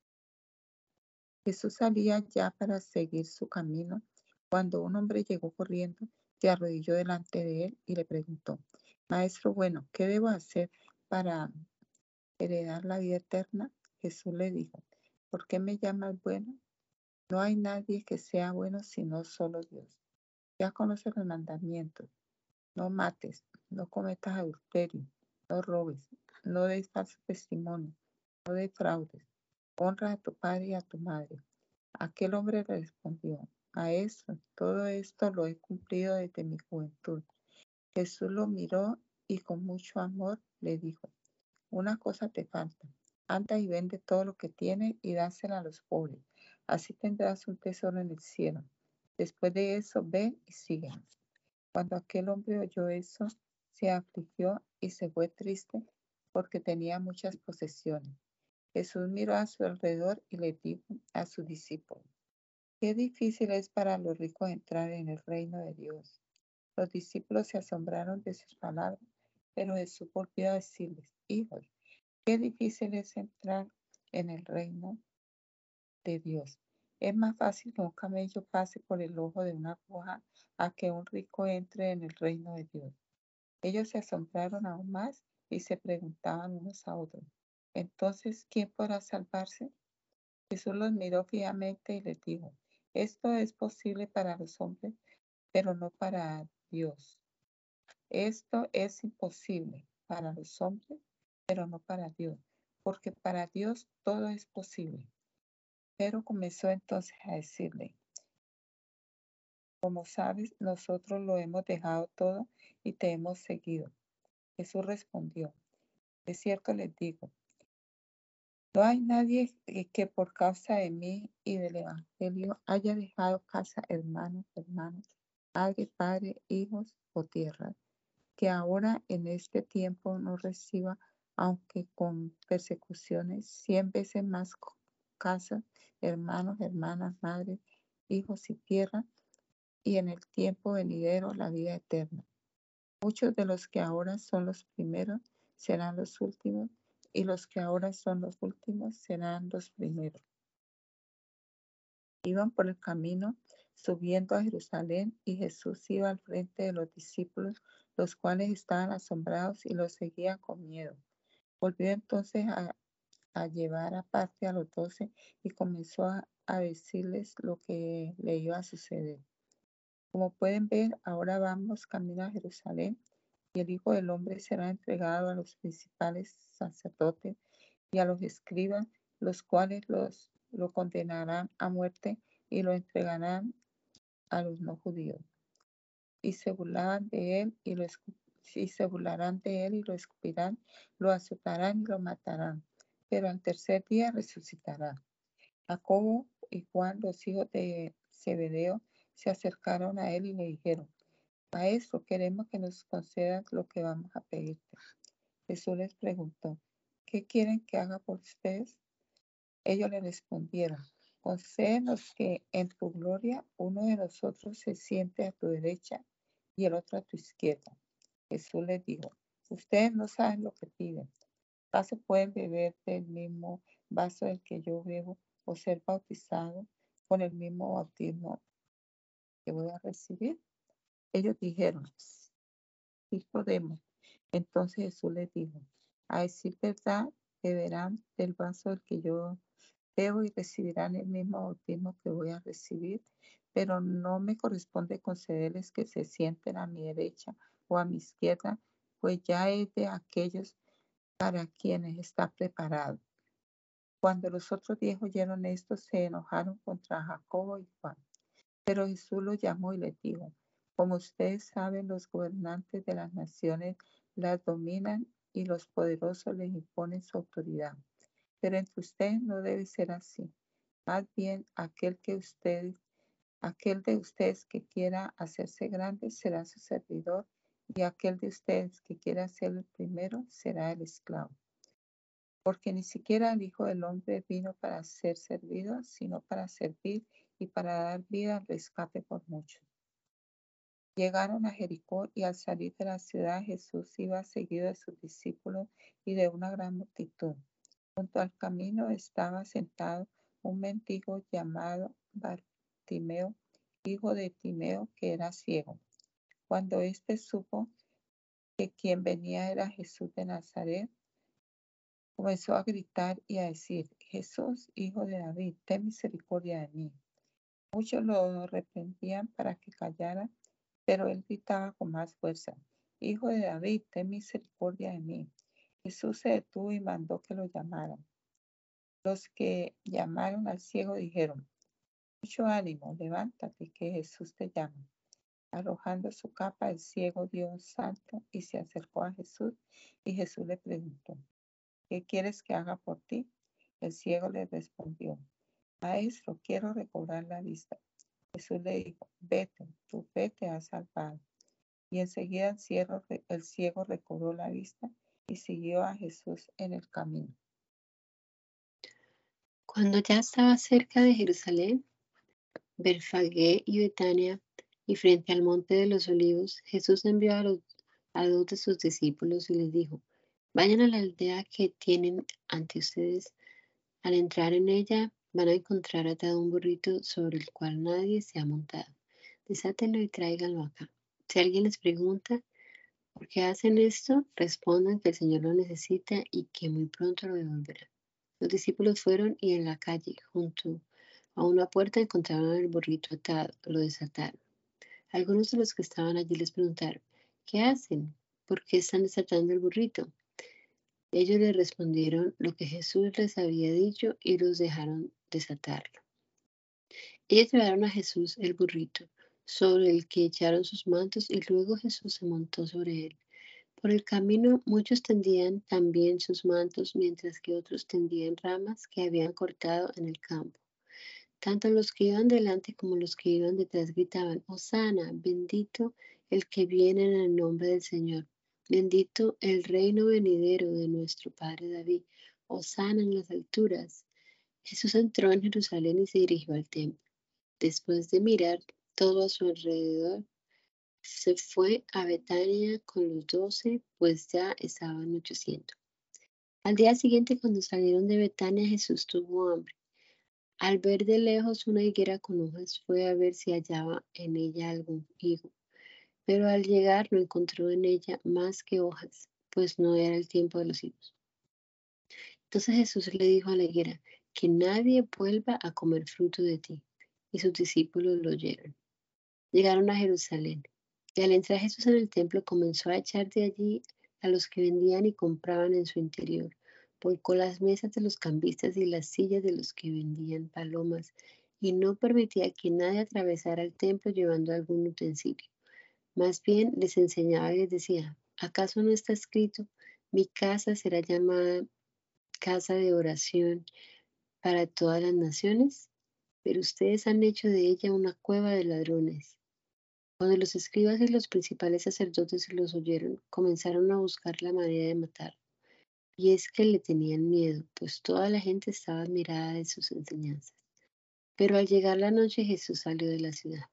Jesús salía ya para seguir su camino, cuando un hombre llegó corriendo, se arrodilló delante de él y le preguntó: Maestro bueno, ¿qué debo hacer para heredar la vida eterna? Jesús le dijo: ¿por qué me llamas bueno? No hay nadie que sea bueno sino solo Dios. Ya conoces los mandamientos: no mates, no cometas adulterio, no robes, no des falso testimonio, no defraudes, honra a tu padre y a tu madre. Aquel hombre le respondió: Maestro, todo esto lo he cumplido desde mi juventud. Jesús lo miró y con mucho amor le dijo: una cosa te falta. Anda y vende todo lo que tienes y dásela a los pobres. Así tendrás un tesoro en el cielo. Después de eso, ven y sígueme. Cuando aquel hombre oyó eso, se afligió y se fue triste porque tenía muchas posesiones. Jesús miró a su alrededor y le dijo a sus discípulos: qué difícil es para los ricos entrar en el reino de Dios. Los discípulos se asombraron de sus palabras, pero Jesús volvió a decirles: hijos, qué difícil es entrar en el reino de Dios. Es más fácil que un camello pase por el ojo de una aguja a que un rico entre en el reino de Dios. Ellos se asombraron aún más y se preguntaban unos a otros: entonces, ¿quién podrá salvarse? Jesús los miró fijamente y les dijo: esto es posible para los hombres, pero no para Dios. Esto es imposible para los hombres, pero no para Dios, porque para Dios todo es posible. Pero comenzó entonces a decirle: como sabes, nosotros lo hemos dejado todo y te hemos seguido. Jesús respondió: de cierto les digo, no hay nadie que por causa de mí y del Evangelio haya dejado casa, hermanos, hermanos, madre, padre, hijos o tierra, que ahora en este tiempo no reciba, aunque con persecuciones, cien veces más casas, hermanos, hermanas, madres, hijos y tierra, y en el tiempo venidero la vida eterna. Muchos de los que ahora son los primeros serán los últimos, y los que ahora son los últimos serán los primeros. Iban por el camino subiendo a Jerusalén, y Jesús iba al frente de los discípulos, los cuales estaban asombrados y los seguían con miedo. Volvió entonces a, a llevar aparte a los doce y comenzó a, a decirles lo que le iba a suceder. Como pueden ver, ahora vamos camino a Jerusalén, y el Hijo del Hombre será entregado a los principales sacerdotes y a los escribas, los cuales los, lo condenarán a muerte y lo entregarán a los no judíos. Y se burlarán de él y lo y se burlarán de él y lo escupirán, lo azotarán y lo matarán. Pero al tercer día resucitará. Jacobo y Juan, los hijos de Zebedeo, se acercaron a él y le dijeron: Maestro, queremos que nos concedas lo que vamos a pedirte. Jesús les preguntó: ¿qué quieren que haga por ustedes? Ellos le respondieron: concédenos que en tu gloria uno de nosotros se siente a tu derecha y el otro a tu izquierda. Jesús les dijo: ustedes no saben lo que piden. ¿Acaso pueden beber del mismo vaso del que yo bebo o ser bautizados con el mismo bautismo que voy a recibir? Ellos dijeron: sí podemos. Entonces Jesús les dijo: a decir verdad, beberán del vaso del que yo bebo y recibirán el mismo bautismo que voy a recibir, pero no me corresponde concederles que se sienten a mi derecha o a mi izquierda, pues ya es de aquellos para quienes está preparado. Cuando los otros diez oyeron esto, se enojaron contra Jacobo y Juan. Pero Jesús los llamó y les dijo: como ustedes saben, los gobernantes de las naciones las dominan y los poderosos les imponen su autoridad. Pero entre ustedes no debe ser así. Más bien, aquel que ustedes, aquel de ustedes que quiera hacerse grande será su servidor, y aquel de ustedes que quiera ser el primero será el esclavo. Porque ni siquiera el Hijo del Hombre vino para ser servido, sino para servir y para dar vida al rescate por muchos. Llegaron a Jericó, y al salir de la ciudad, Jesús iba seguido de sus discípulos y de una gran multitud. Junto al camino estaba sentado un mendigo llamado Bartimeo, hijo de Timeo, que era ciego. Cuando éste supo que quien venía era Jesús de Nazaret, comenzó a gritar y a decir: Jesús, hijo de David, ten misericordia de mí. Muchos lo reprendían para que callara, pero él gritaba con más fuerza: Hijo de David, ten misericordia de mí. Jesús se detuvo y mandó que lo llamaran. Los que llamaron al ciego dijeron: mucho ánimo, levántate, que Jesús te llama. Arrojando su capa, el ciego dio un salto y se acercó a Jesús, y Jesús le preguntó: ¿qué quieres que haga por ti? El ciego le respondió: Maestro, quiero recobrar la vista. Jesús le dijo: vete, tu fe te ha salvado. Y enseguida el ciego, el ciego recobró la vista y siguió a Jesús en el camino. Cuando ya estaba cerca de Jerusalén, Betfagé y Betania, y frente al monte de los olivos, Jesús envió a, los, a dos de sus discípulos y les dijo: vayan a la aldea que tienen ante ustedes. Al entrar en ella, van a encontrar atado un burrito sobre el cual nadie se ha montado. Desátenlo y tráiganlo acá. Si alguien les pregunta por qué hacen esto, respondan que el Señor lo necesita y que muy pronto lo devolverá. Los discípulos fueron y en la calle, junto a una puerta, encontraron el burrito atado. Lo desataron. Algunos de los que estaban allí les preguntaron: ¿qué hacen? ¿Por qué están desatando el burrito? Ellos le respondieron lo que Jesús les había dicho y los dejaron desatarlo. Ellos llevaron a Jesús el burrito, sobre el que echaron sus mantos, y luego Jesús se montó sobre él. Por el camino muchos tendían también sus mantos, mientras que otros tendían ramas que habían cortado en el campo. Tanto los que iban delante como los que iban detrás gritaban: Hosana, bendito el que viene en el nombre del Señor. Bendito el reino venidero de nuestro Padre David. Hosana en las alturas. Jesús entró en Jerusalén y se dirigió al templo. Después de mirar todo a su alrededor, se fue a Betania con los doce, pues ya estaba anocheciendo. Al día siguiente, cuando salieron de Betania, Jesús tuvo hambre. Al ver de lejos una higuera con hojas, fue a ver si hallaba en ella algún higo. Pero al llegar no encontró en ella más que hojas, pues no era el tiempo de los higos. Entonces Jesús le dijo a la higuera: que nadie vuelva a comer fruto de ti. Y sus discípulos lo oyeron. Llegaron a Jerusalén, y al entrar Jesús en el templo comenzó a echar de allí a los que vendían y compraban en su interior. Volcó las mesas de los cambistas y las sillas de los que vendían palomas, y no permitía que nadie atravesara el templo llevando algún utensilio. Más bien les enseñaba y les decía: ¿acaso no está escrito: mi casa será llamada casa de oración para todas las naciones? Pero ustedes han hecho de ella una cueva de ladrones. Cuando los escribas y los principales sacerdotes los oyeron, comenzaron a buscar la manera de matarlo. Y es que le tenían miedo, pues toda la gente estaba admirada de sus enseñanzas. Pero al llegar la noche, Jesús salió de la ciudad.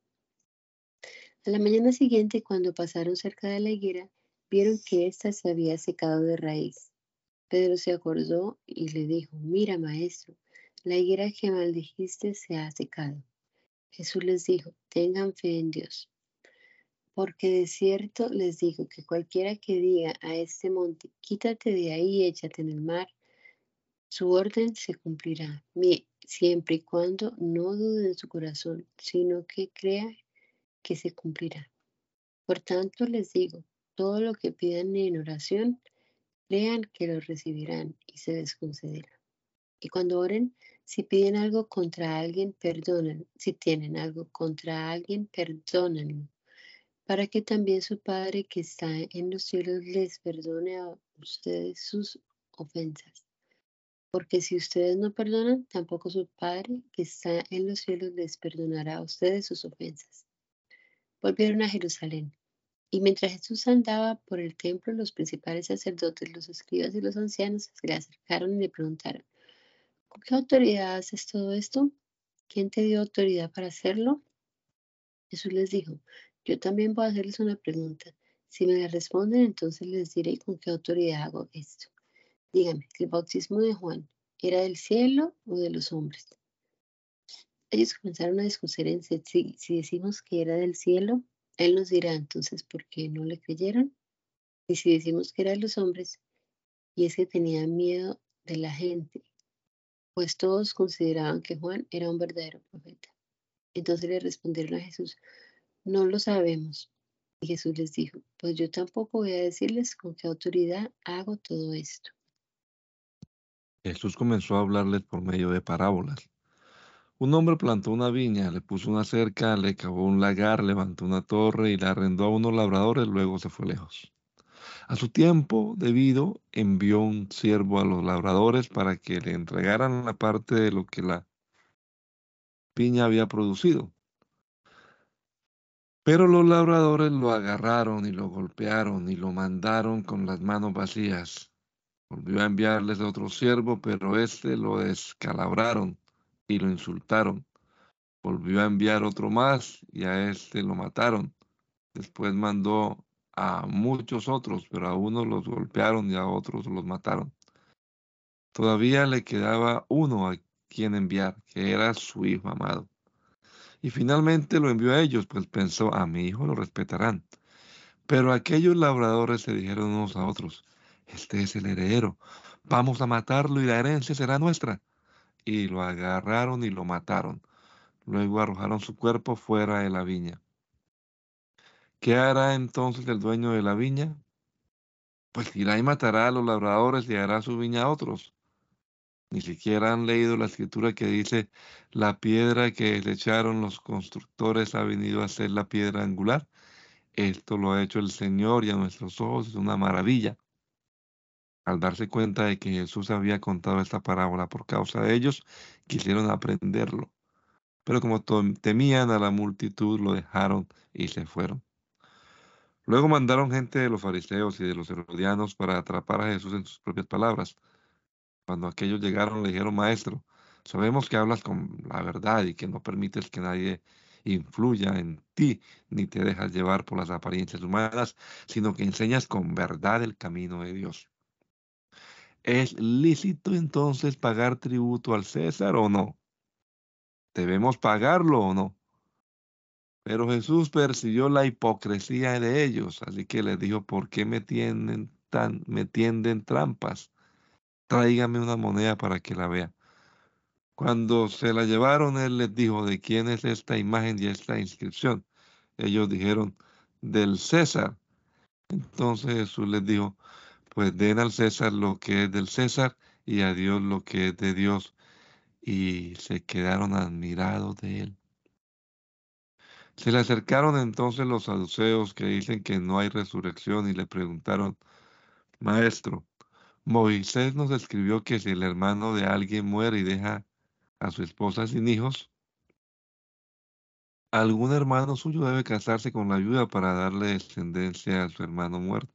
A la mañana siguiente, cuando pasaron cerca de la higuera, vieron que ésta se había secado de raíz. Pedro se acordó y le dijo: mira, maestro, la higuera que maldijiste se ha secado. Jesús les dijo: tengan fe en Dios. Porque de cierto les digo que cualquiera que diga a este monte: quítate de ahí y échate en el mar, su orden se cumplirá, siempre y cuando no dude en su corazón, sino que crea que se cumplirá. Por tanto les digo, todo lo que pidan en oración, crean que lo recibirán y se les concederá. Y cuando oren, si piden algo contra alguien, perdonen. Si tienen algo contra alguien, perdónenlo, para que también su Padre que está en los cielos les perdone a ustedes sus ofensas. Porque si ustedes no perdonan, tampoco su Padre que está en los cielos les perdonará a ustedes sus ofensas. Volvieron a Jerusalén. Y mientras Jesús andaba por el templo, los principales sacerdotes, los escribas y los ancianos se le acercaron y le preguntaron: ¿con qué autoridad haces todo esto? ¿Quién te dio autoridad para hacerlo? Jesús les dijo: yo también voy a hacerles una pregunta. Si me la responden, entonces les diré con qué autoridad hago esto. Díganme, ¿el bautismo de Juan era del cielo o de los hombres? Ellos comenzaron a discutir en si, si decimos que era del cielo, él nos dirá entonces por qué no le creyeron. Y si decimos que era de los hombres, y es que tenía miedo de la gente, pues todos consideraban que Juan era un verdadero profeta. Entonces le respondieron a Jesús: no lo sabemos. Y Jesús les dijo: pues yo tampoco voy a decirles con qué autoridad hago todo esto. Jesús comenzó a hablarles por medio de parábolas. Un hombre plantó una viña, le puso una cerca, le cavó un lagar, levantó una torre y la arrendó a unos labradores, luego se fue lejos. A su tiempo debido, envió un siervo a los labradores para que le entregaran la parte de lo que la viña había producido. Pero los labradores lo agarraron y lo golpearon y lo mandaron con las manos vacías. Volvió a enviarles otro siervo, pero éste lo descalabraron y lo insultaron. Volvió a enviar otro más y a éste lo mataron. Después mandó a muchos otros, pero a unos los golpearon y a otros los mataron. Todavía le quedaba uno a quien enviar, que era su hijo amado. Y finalmente lo envió a ellos, pues pensó, a mi hijo lo respetarán. Pero aquellos labradores se dijeron unos a otros, este es el heredero, vamos a matarlo y la herencia será nuestra. Y lo agarraron y lo mataron. Luego arrojaron su cuerpo fuera de la viña. ¿Qué hará entonces el dueño de la viña? Pues irá y matará a los labradores y hará su viña a otros. Ni siquiera han leído la escritura que dice, la piedra que desecharon los constructores ha venido a ser la piedra angular. Esto lo ha hecho el Señor y a nuestros ojos es una maravilla. Al darse cuenta de que Jesús había contado esta parábola por causa de ellos, quisieron aprenderlo. Pero como temían a la multitud, lo dejaron y se fueron. Luego mandaron gente de los fariseos y de los herodianos para atrapar a Jesús en sus propias palabras. Cuando aquellos llegaron, le dijeron, Maestro, sabemos que hablas con la verdad y que no permites que nadie influya en ti, ni te dejas llevar por las apariencias humanas, sino que enseñas con verdad el camino de Dios. ¿Es lícito entonces pagar tributo al César o no? ¿Debemos pagarlo o no? Pero Jesús percibió la hipocresía de ellos, así que les dijo, ¿por qué me tienden, tan, me tienden trampas? Tráigame una moneda para que la vea. Cuando se la llevaron, él les dijo, ¿de quién es esta imagen y esta inscripción? Ellos dijeron, del César. Entonces Jesús les dijo, pues den al César lo que es del César y a Dios lo que es de Dios. Y se quedaron admirados de él. Se le acercaron entonces los saduceos que dicen que no hay resurrección y le preguntaron, Maestro, Moisés nos escribió que si el hermano de alguien muere y deja a su esposa sin hijos, algún hermano suyo debe casarse con la viuda para darle descendencia a su hermano muerto.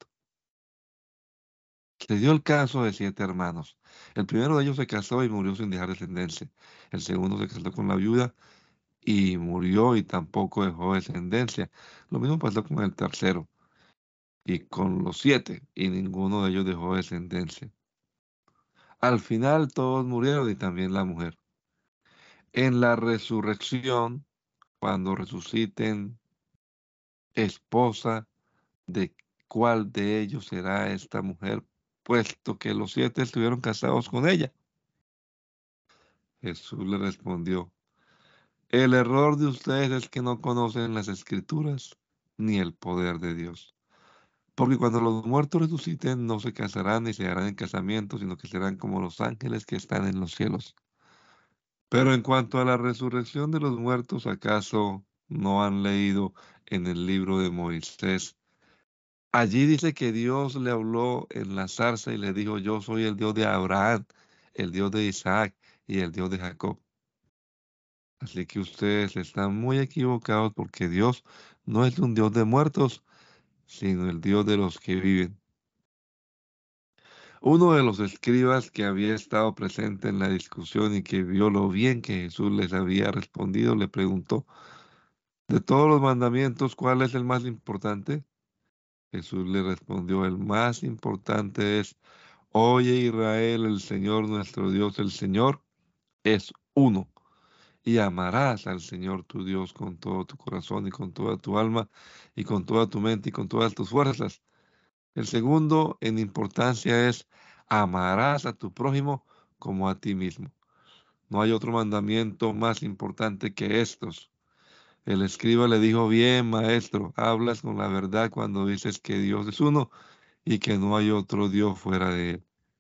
Se dio el caso de siete hermanos. El primero de ellos se casó y murió sin dejar descendencia. El segundo se casó con la viuda y murió y tampoco dejó descendencia. Lo mismo pasó con el tercero y con los siete, y ninguno de ellos dejó descendencia. Al final todos murieron y también la mujer. En la resurrección, cuando resuciten, esposa de cuál de ellos será esta mujer, puesto que los siete estuvieron casados con ella. Jesús le respondió, el error de ustedes es que no conocen las escrituras ni el poder de Dios. Porque cuando los muertos resuciten, no se casarán ni se harán en casamiento, sino que serán como los ángeles que están en los cielos. Pero en cuanto a la resurrección de los muertos, ¿acaso no han leído en el libro de Moisés? Allí dice que Dios le habló en la zarza y le dijo, yo soy el Dios de Abraham, el Dios de Isaac y el Dios de Jacob. Así que ustedes están muy equivocados porque Dios no es un Dios de muertos, sino el Dios de los que viven. Uno de los escribas que había estado presente en la discusión y que vio lo bien que Jesús les había respondido, le preguntó, de todos los mandamientos, ¿cuál es el más importante? Jesús le respondió, el más importante es, oye Israel, el Señor nuestro Dios, el Señor es uno. Y amarás al Señor tu Dios con todo tu corazón y con toda tu alma y con toda tu mente y con todas tus fuerzas. El segundo en importancia es, amarás a tu prójimo como a ti mismo. No hay otro mandamiento más importante que estos. El escriba le dijo, bien, maestro, hablas con la verdad cuando dices que Dios es uno y que no hay otro Dios fuera de él.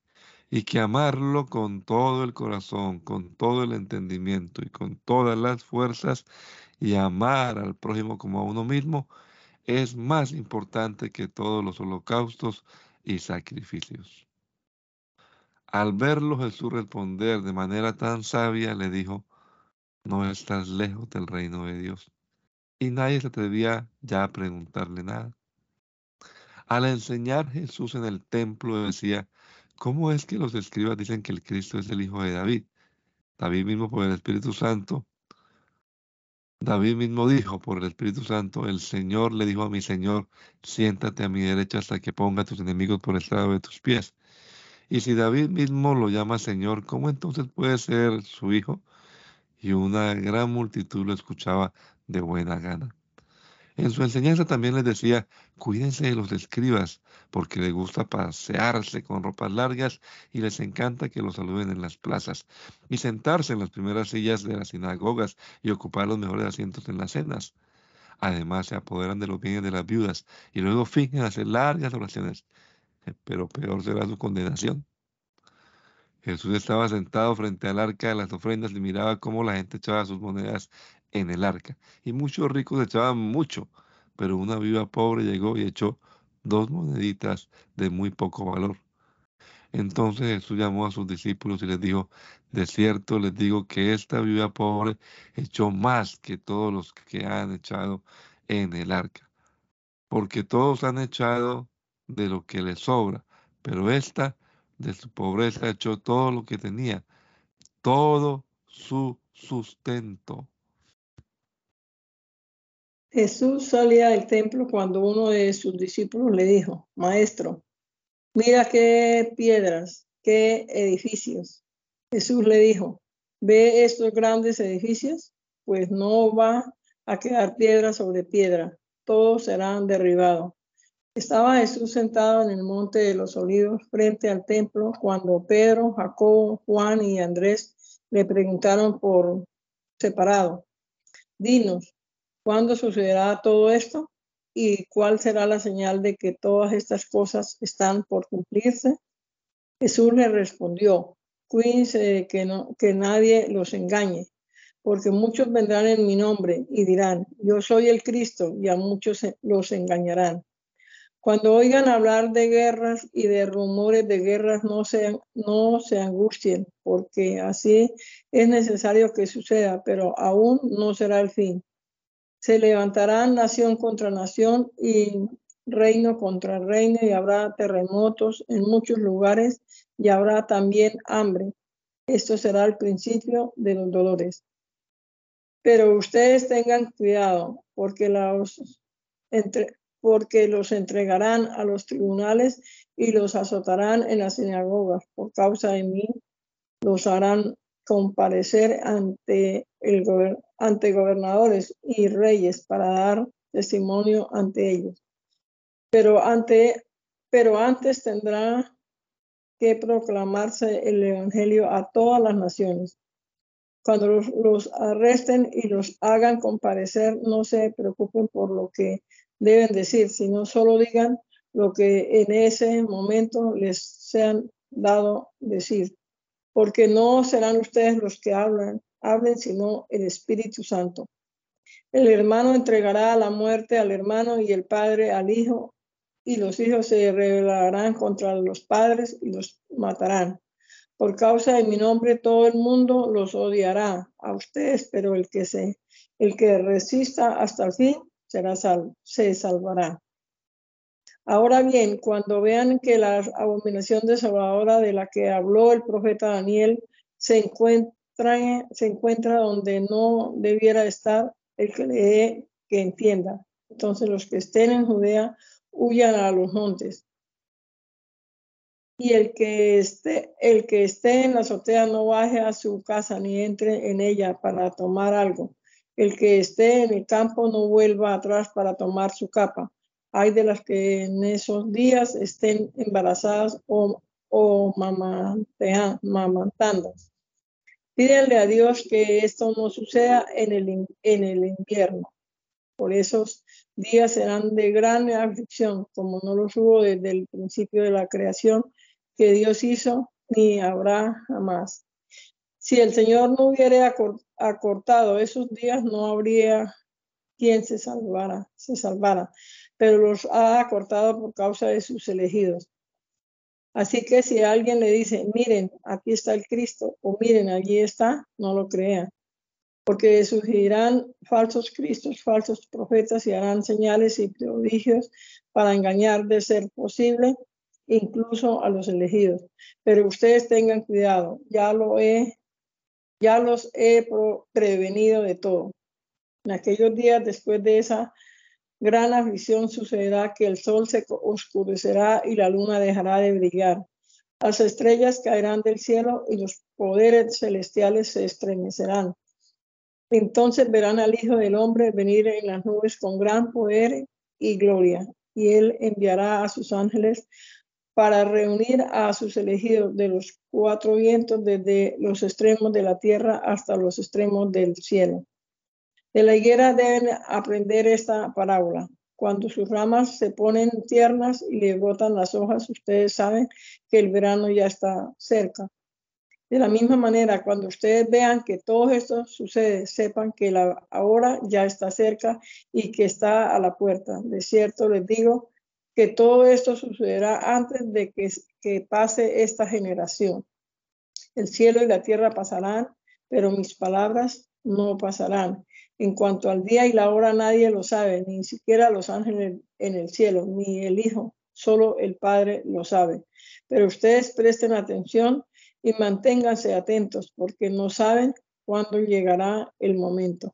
y que amarlo con todo el corazón, con todo el entendimiento y con todas las fuerzas, y amar al prójimo como a uno mismo, es más importante que todos los holocaustos y sacrificios. Al verlo Jesús responder de manera tan sabia, le dijo: no estás lejos del reino de Dios. Y nadie se atrevía ya a preguntarle nada. Al enseñar Jesús en el templo decía: ¿cómo es que los escribas dicen que el Cristo es el hijo de David? David mismo por el Espíritu Santo, David mismo dijo por el Espíritu Santo: el Señor le dijo a mi Señor, siéntate a mi derecha hasta que ponga a tus enemigos por estrado de tus pies. Y si David mismo lo llama Señor, ¿cómo entonces puede ser su hijo? Y una gran multitud lo escuchaba de buena gana. En su enseñanza también les decía: cuídense de los escribas, porque les gusta pasearse con ropas largas y les encanta que los saluden en las plazas, y sentarse en las primeras sillas de las sinagogas y ocupar los mejores asientos en las cenas. Además, se apoderan de los bienes de las viudas y luego fingen hacer largas oraciones. Pero peor será su condenación. Jesús estaba sentado frente al arca de las ofrendas y miraba cómo la gente echaba sus monedas en el arca. Y muchos ricos echaban mucho, pero una viuda pobre llegó y echó dos moneditas de muy poco valor. Entonces Jesús llamó a sus discípulos y les dijo: de cierto les digo que esta viuda pobre echó más que todos los que han echado en el arca, porque todos han echado de lo que les sobra, pero esta de su pobreza echó todo lo que tenía, todo su sustento. Jesús salía del templo cuando uno de sus discípulos le dijo: Maestro, mira qué piedras, qué edificios. Jesús le dijo: ¿ve estos grandes edificios? Pues no va a quedar piedra sobre piedra, todos serán derribados. Estaba Jesús sentado en el monte de los Olivos frente al templo cuando Pedro, Jacobo, Juan y Andrés le preguntaron por separado: dinos, ¿cuándo sucederá todo esto? ¿Y cuál será la señal de que todas estas cosas están por cumplirse? Jesús le respondió: cuídense de que, no, que nadie los engañe, porque muchos vendrán en mi nombre y dirán: yo soy el Cristo, y a muchos los engañarán. Cuando oigan hablar de guerras y de rumores de guerras, no se, no se angustien, porque así es necesario que suceda, pero aún no será el fin. Se levantarán nación contra nación y reino contra reino, y habrá terremotos en muchos lugares, y habrá también hambre. Esto será el principio de los dolores. Pero ustedes tengan cuidado, porque los, entre, porque los entregarán a los tribunales y los azotarán en las sinagogas. Por causa de mí, los harán comparecer ante, el, ante gobernadores y reyes para dar testimonio ante ellos. Pero, ante, pero antes tendrá que proclamarse el evangelio a todas las naciones. Cuando los, los arresten y los hagan comparecer, no se preocupen por lo que deben decir, sino solo digan lo que en ese momento les sean dado decir, porque no serán ustedes los que hablan, hablen, sino el Espíritu Santo. El hermano entregará a la muerte al hermano y el padre al hijo, y los hijos se rebelarán contra los padres y los matarán. Por causa de mi nombre todo el mundo los odiará a ustedes, pero el que se, el que resista hasta el fin será salvo, se salvará. Ahora bien, cuando vean que la abominación desoladora de la que habló el profeta Daniel se encuentra, se encuentra donde no debiera estar, el que lee, que entienda. Entonces los que estén en Judea huyan a los montes. Y el que esté, el que esté en la azotea no baje a su casa ni entre en ella para tomar algo. El que esté en el campo no vuelva atrás para tomar su capa. Hay de las que en esos días estén embarazadas o, o mamantando. Pídenle a Dios que esto no suceda en el, en el invierno. Por esos días serán de gran aflicción, como no los hubo desde el principio de la creación que Dios hizo ni habrá jamás. Si el Señor no hubiera acortado esos días, no habría quien se salvara, se salvara, pero los ha acortado por causa de sus elegidos. Así que si alguien le dice, miren, aquí está el Cristo, o miren, allí está, no lo crean, porque surgirán falsos cristos, falsos profetas y harán señales y prodigios para engañar, de ser posible, incluso a los elegidos. Pero ustedes tengan cuidado, ya lo he, ya los he prevenido de todo. En aquellos días, después de esa gran aflicción, sucederá que el sol se oscurecerá y la luna dejará de brillar. Las estrellas caerán del cielo y los poderes celestiales se estremecerán. Entonces verán al Hijo del Hombre venir en las nubes con gran poder y gloria, y él enviará a sus ángeles para reunir a sus elegidos de los cuatro vientos, desde los extremos de la tierra hasta los extremos del cielo. De la higuera deben aprender esta parábola. Cuando sus ramas se ponen tiernas y le brotan las hojas, ustedes saben que el verano ya está cerca. De la misma manera, cuando ustedes vean que todo esto sucede, sepan que la hora ya está cerca y que está a la puerta. De cierto les digo que todo esto sucederá antes de que, que pase esta generación. El cielo y la tierra pasarán, pero mis palabras no pasarán. En cuanto al día y la hora, nadie lo sabe, ni siquiera los ángeles en el cielo, ni el Hijo, solo el Padre lo sabe. Pero ustedes presten atención y manténganse atentos, porque no saben cuándo llegará el momento.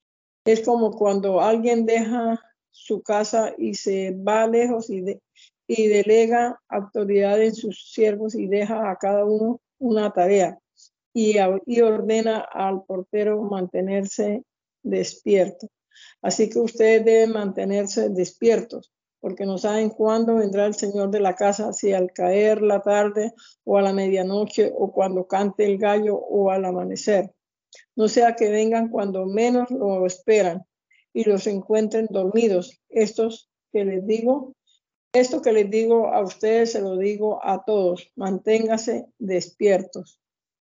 Es como cuando alguien deja su casa y se va lejos y, de, y delega autoridad en sus siervos y deja a cada uno una tarea y, y ordena al portero mantenerse despierto. Así que ustedes deben mantenerse despiertos, porque no saben cuándo vendrá el Señor de la casa, si al caer la tarde o a la medianoche o cuando cante el gallo o al amanecer. No sea que vengan cuando menos lo esperan y los encuentren dormidos. Estos que les digo, esto que les digo a ustedes se lo digo a todos. Manténganse despiertos.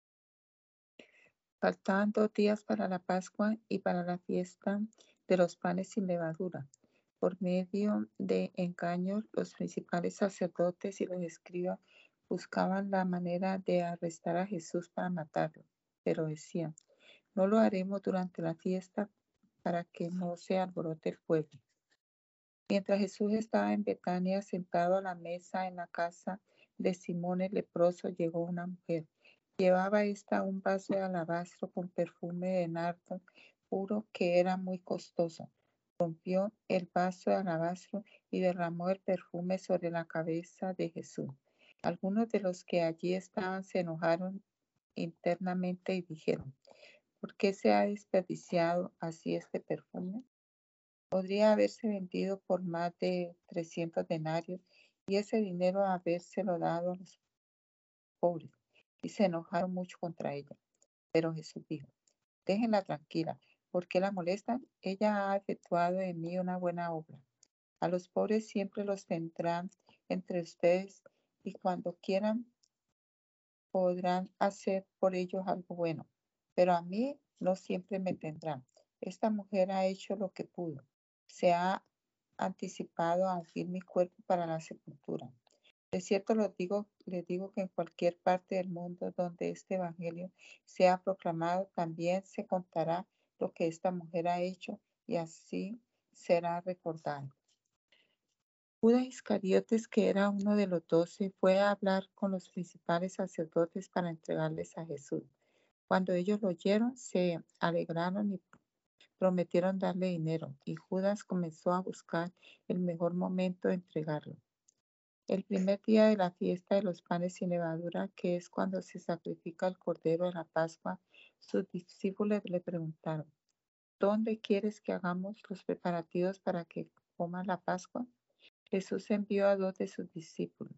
Faltaban dos días para la Pascua y para la fiesta de los panes sin levadura. Por medio de engaños, los principales sacerdotes y los escribas buscaban la manera de arrestar a Jesús para matarlo, pero decían, no lo haremos durante la fiesta para que no se alborote el pueblo. Mientras Jesús estaba en Betania sentado a la mesa en la casa de Simón el leproso, llegó una mujer. Llevaba esta un vaso de alabastro con perfume de nardo puro que era muy costoso. Rompió el vaso de alabastro y derramó el perfume sobre la cabeza de Jesús. Algunos de los que allí estaban se enojaron internamente y dijeron, ¿por qué se ha desperdiciado así este perfume? Podría haberse vendido por más de trescientos denarios y ese dinero habérselo dado a los pobres. Y se enojaron mucho contra ella. Pero Jesús dijo, déjenla tranquila, ¿por qué la molestan? Ella ha efectuado en mí una buena obra. A los pobres siempre los tendrán entre ustedes y cuando quieran podrán hacer por ellos algo bueno, pero a mí no siempre me tendrán. Esta mujer ha hecho lo que pudo. Se ha anticipado a ungir mi cuerpo para la sepultura. De cierto les digo, les digo que en cualquier parte del mundo donde este evangelio sea proclamado, también se contará lo que esta mujer ha hecho y así será recordado. Judas Iscariotes, que era uno de los doce, fue a hablar con los principales sacerdotes para entregarles a Jesús. Cuando ellos lo oyeron, se alegraron y prometieron darle dinero, y Judas comenzó a buscar el mejor momento de entregarlo. El primer día de la fiesta de los panes sin levadura, que es cuando se sacrifica el cordero de la Pascua, sus discípulos le preguntaron, ¿dónde quieres que hagamos los preparativos para que coman la Pascua? Jesús envió a dos de sus discípulos.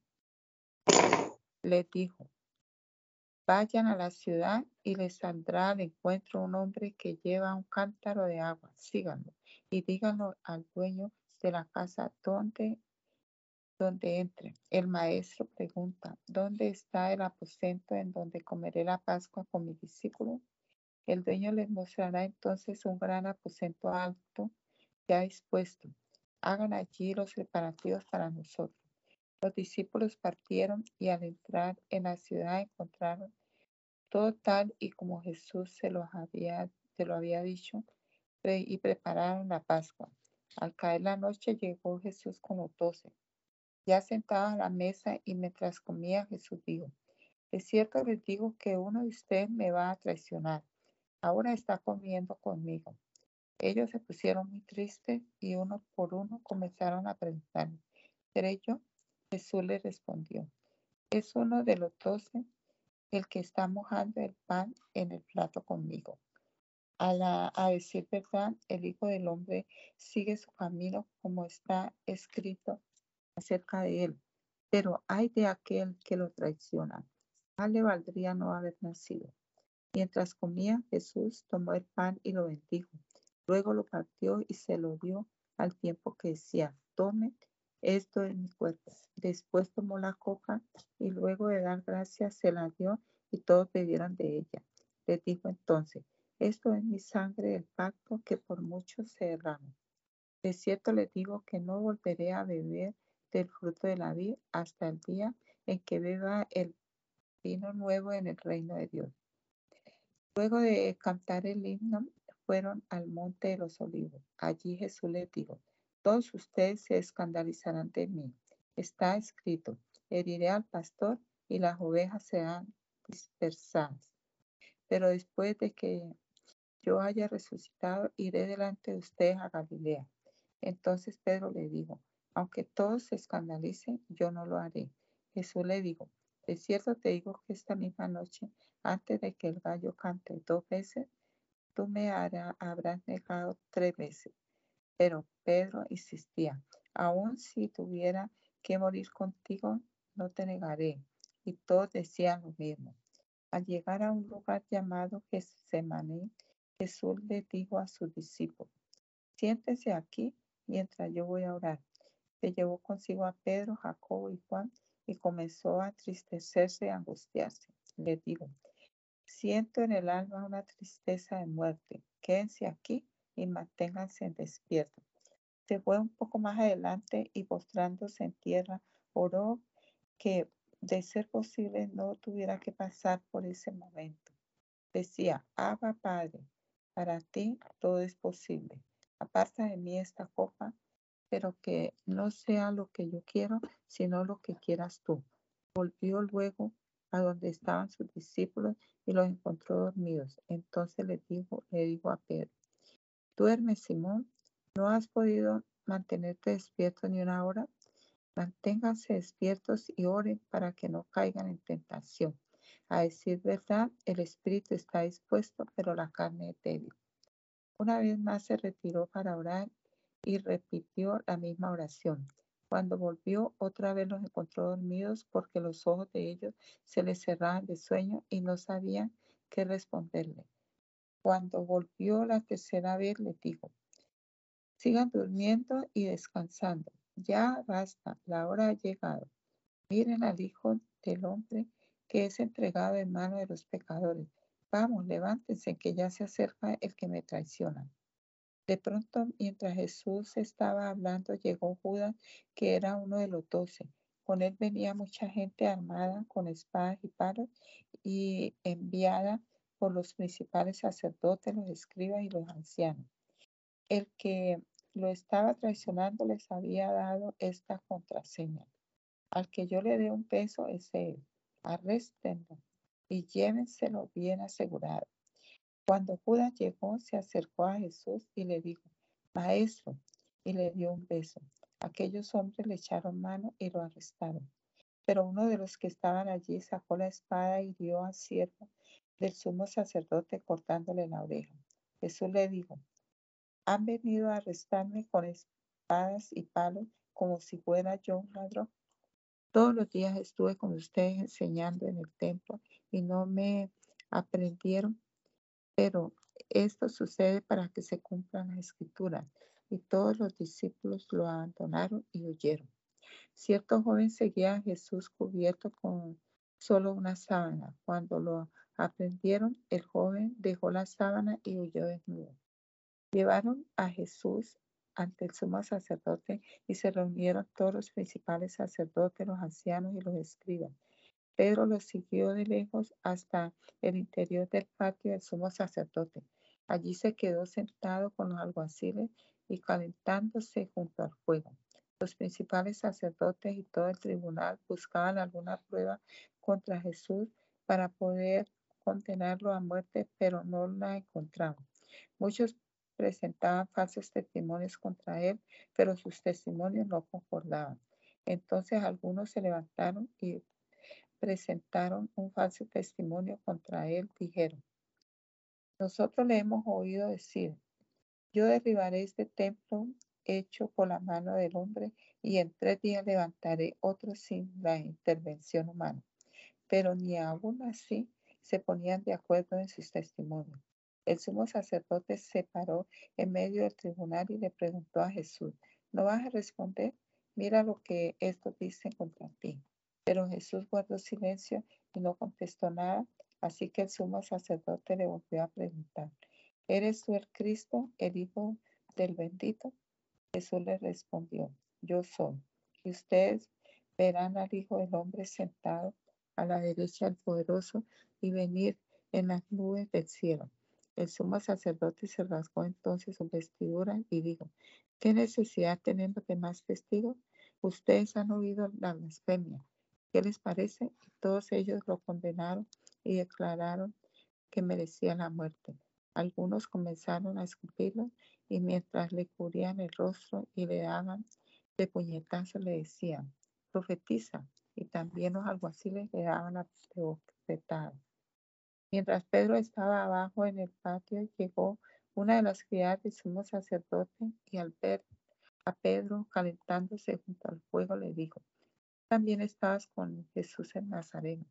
Les dijo, vayan a la ciudad y les saldrá al encuentro un hombre que lleva un cántaro de agua. Síganlo y díganlo al dueño de la casa, donde donde entre. El maestro pregunta, ¿dónde está el aposento en donde comeré la Pascua con mis discípulos? El dueño les mostrará entonces un gran aposento alto ya dispuesto. Hagan allí los preparativos para nosotros. Los discípulos partieron y al entrar en la ciudad encontraron todo tal y como Jesús se lo había, se lo había dicho pre- y prepararon la Pascua. Al caer la noche llegó Jesús con los doce. Ya sentados a la mesa y mientras comía Jesús dijo, de cierto les digo que uno de ustedes me va a traicionar. Ahora está comiendo conmigo. Ellos se pusieron muy tristes y uno por uno comenzaron a preguntarle, ¿seré yo? Jesús les respondió, es uno de los doce el que está mojando el pan en el plato conmigo. A, la, a decir verdad, el Hijo del Hombre sigue su camino como está escrito acerca de él. Pero ay de aquel que lo traiciona. Más le valdría no haber nacido. Mientras comía, Jesús tomó el pan y lo bendijo. Luego lo partió y se lo dio al tiempo que decía, tome, esto es mi cuerpo. Después tomó la copa y luego de dar gracias se la dio y todos bebieron de ella. Les dijo entonces, esto es mi sangre del pacto que por muchos se derrama. De cierto les digo que no volveré a beber del fruto de la vid hasta el día en que beba el vino nuevo en el reino de Dios. Luego de cantar el himno, fueron al monte de los olivos. Allí Jesús les dijo, todos ustedes se escandalizarán de mí. Está escrito, heriré al pastor y las ovejas serán dispersadas. Pero después de que yo haya resucitado, iré delante de ustedes a Galilea. Entonces Pedro le dijo, aunque todos se escandalicen, yo no lo haré. Jesús le dijo, de cierto te digo que esta misma noche, antes de que el gallo cante dos veces, tú me hará, habrás negado tres veces. Pero Pedro insistía, aun si tuviera que morir contigo, no te negaré. Y todos decían lo mismo. Al llegar a un lugar llamado Getsemaní, Jesús le dijo a sus discípulos, siéntense aquí mientras yo voy a orar. Se llevó consigo a Pedro, Jacobo y Juan y comenzó a entristecerse y angustiarse. Les dijo, siento en el alma una tristeza de muerte. Quédense aquí y manténganse despiertos. Se fue un poco más adelante y postrándose en tierra, oró que de ser posible no tuviera que pasar por ese momento. Decía, Abba Padre, para ti todo es posible. Aparta de mí esta copa, pero que no sea lo que yo quiero, sino lo que quieras tú. Volvió luego a donde estaban sus discípulos y los encontró dormidos. Entonces le dijo, le dijo a Pedro, duerme, Simón, ¿no has podido mantenerte despierto ni una hora? Manténganse despiertos y oren para que no caigan en tentación. A decir verdad, el espíritu está dispuesto, pero la carne es débil. Una vez más se retiró para orar y repitió la misma oración. Cuando volvió, otra vez los encontró dormidos porque los ojos de ellos se les cerraban de sueño y no sabían qué responderle. Cuando volvió la tercera vez, les dijo, sigan durmiendo y descansando. Ya basta, la hora ha llegado. Miren al Hijo del Hombre que es entregado en manos de los pecadores. Vamos, levántense, que ya se acerca el que me traiciona. De pronto, mientras Jesús estaba hablando, llegó Judas, que era uno de los doce. Con él venía mucha gente armada con espadas y palos y enviada por los principales sacerdotes, los escribas y los ancianos. El que lo estaba traicionando les había dado esta contraseña. Al que yo le dé un peso es él. Arréstenlo y llévenselo bien asegurado. Cuando Judas llegó, se acercó a Jesús y le dijo, Maestro, y le dio un beso. Aquellos hombres le echaron mano y lo arrestaron. Pero uno de los que estaban allí sacó la espada y hirió al siervo del sumo sacerdote cortándole la oreja. Jesús le dijo, han venido a arrestarme con espadas y palos como si fuera yo un ladrón. Todos los días estuve con ustedes enseñando en el templo y no me aprendieron, pero esto sucede para que se cumplan las escrituras. Y todos los discípulos lo abandonaron y huyeron. Cierto joven seguía a Jesús cubierto con solo una sábana. Cuando lo aprendieron, el joven dejó la sábana y huyó desnudo. Llevaron a Jesús ante el sumo sacerdote y se reunieron todos los principales sacerdotes, los ancianos y los escribas. Pedro los siguió de lejos hasta el interior del patio del sumo sacerdote. Allí se quedó sentado con los alguaciles y calentándose junto al fuego. Los principales sacerdotes y todo el tribunal buscaban alguna prueba contra Jesús para poder condenarlo a muerte, pero no la encontraban. Muchos presentaban falsos testimonios contra él, pero sus testimonios no concordaban. Entonces algunos se levantaron y presentaron un falso testimonio contra él. Dijeron: nosotros le hemos oído decir, yo derribaré este templo hecho por la mano del hombre y en tres días levantaré otro sin la intervención humana. Pero ni aún así se ponían de acuerdo en sus testimonios. El sumo sacerdote se paró en medio del tribunal y le preguntó a Jesús: ¿no vas a responder? Mira lo que estos dicen contra ti. Pero Jesús guardó silencio y no contestó nada, así que el sumo sacerdote le volvió a preguntar: ¿eres tú el Cristo, el Hijo del Bendito? Jesús le respondió: yo soy. Y ustedes verán al Hijo del Hombre sentado a la derecha del Poderoso y venir en las nubes del cielo. El sumo sacerdote se rasgó entonces su vestidura y dijo: ¿qué necesidad tenemos de más testigos? Ustedes han oído la blasfemia. ¿Qué les parece? Y todos ellos lo condenaron y declararon que merecía la muerte. Algunos comenzaron a escupirlo y mientras le cubrían el rostro y le daban de puñetazos le decían: profetiza. Y también los alguaciles le daban la bofetada. Mientras Pedro estaba abajo en el patio, llegó una de las criadas del sumo sacerdote y al ver a Pedro calentándose junto al fuego le dijo: también estabas con Jesús el Nazareno.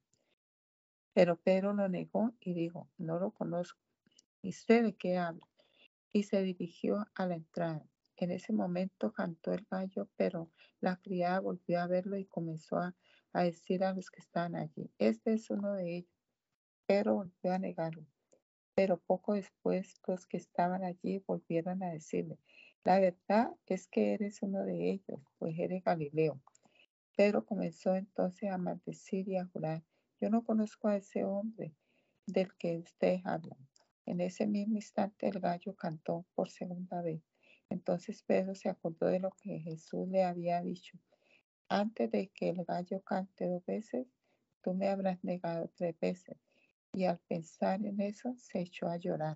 Pero Pedro lo negó y dijo: no lo conozco, ni sé de qué habla. Y se dirigió a la entrada. En ese momento cantó el gallo, pero la criada volvió a verlo y comenzó a, a decir a los que estaban allí: este es uno de ellos. Pedro volvió a negarlo. Pero poco después los que estaban allí volvieron a decirle: la verdad es que eres uno de ellos, pues eres Galileo. Pedro comenzó entonces a maldecir y a jurar: yo no conozco a ese hombre del que ustedes hablan. En ese mismo instante el gallo cantó por segunda vez. Entonces Pedro se acordó de lo que Jesús le había dicho: antes de que el gallo cante dos veces, tú me habrás negado tres veces. Y al pensar en eso, se echó a llorar.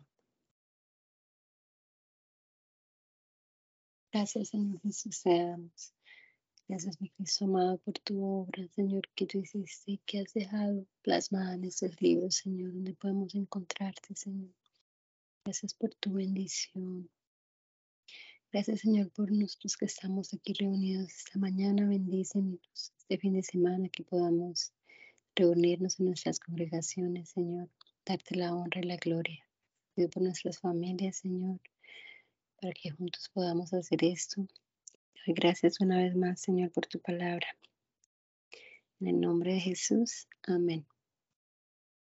Gracias, Señor Jesús, te damos. Gracias, mi Cristo amado, por tu obra, Señor, que tú hiciste y que has dejado plasmada en estos libros, Señor, donde podemos encontrarte, Señor. Gracias por tu bendición. Gracias, Señor, por nosotros que estamos aquí reunidos esta mañana. Bendícenos este fin de semana, que podamos reunirnos en nuestras congregaciones, Señor. Darte la honra y la gloria. Pido por nuestras familias, Señor, para que juntos podamos hacer esto. Doy gracias una vez más, Señor, por tu palabra. En el nombre de Jesús. Amén.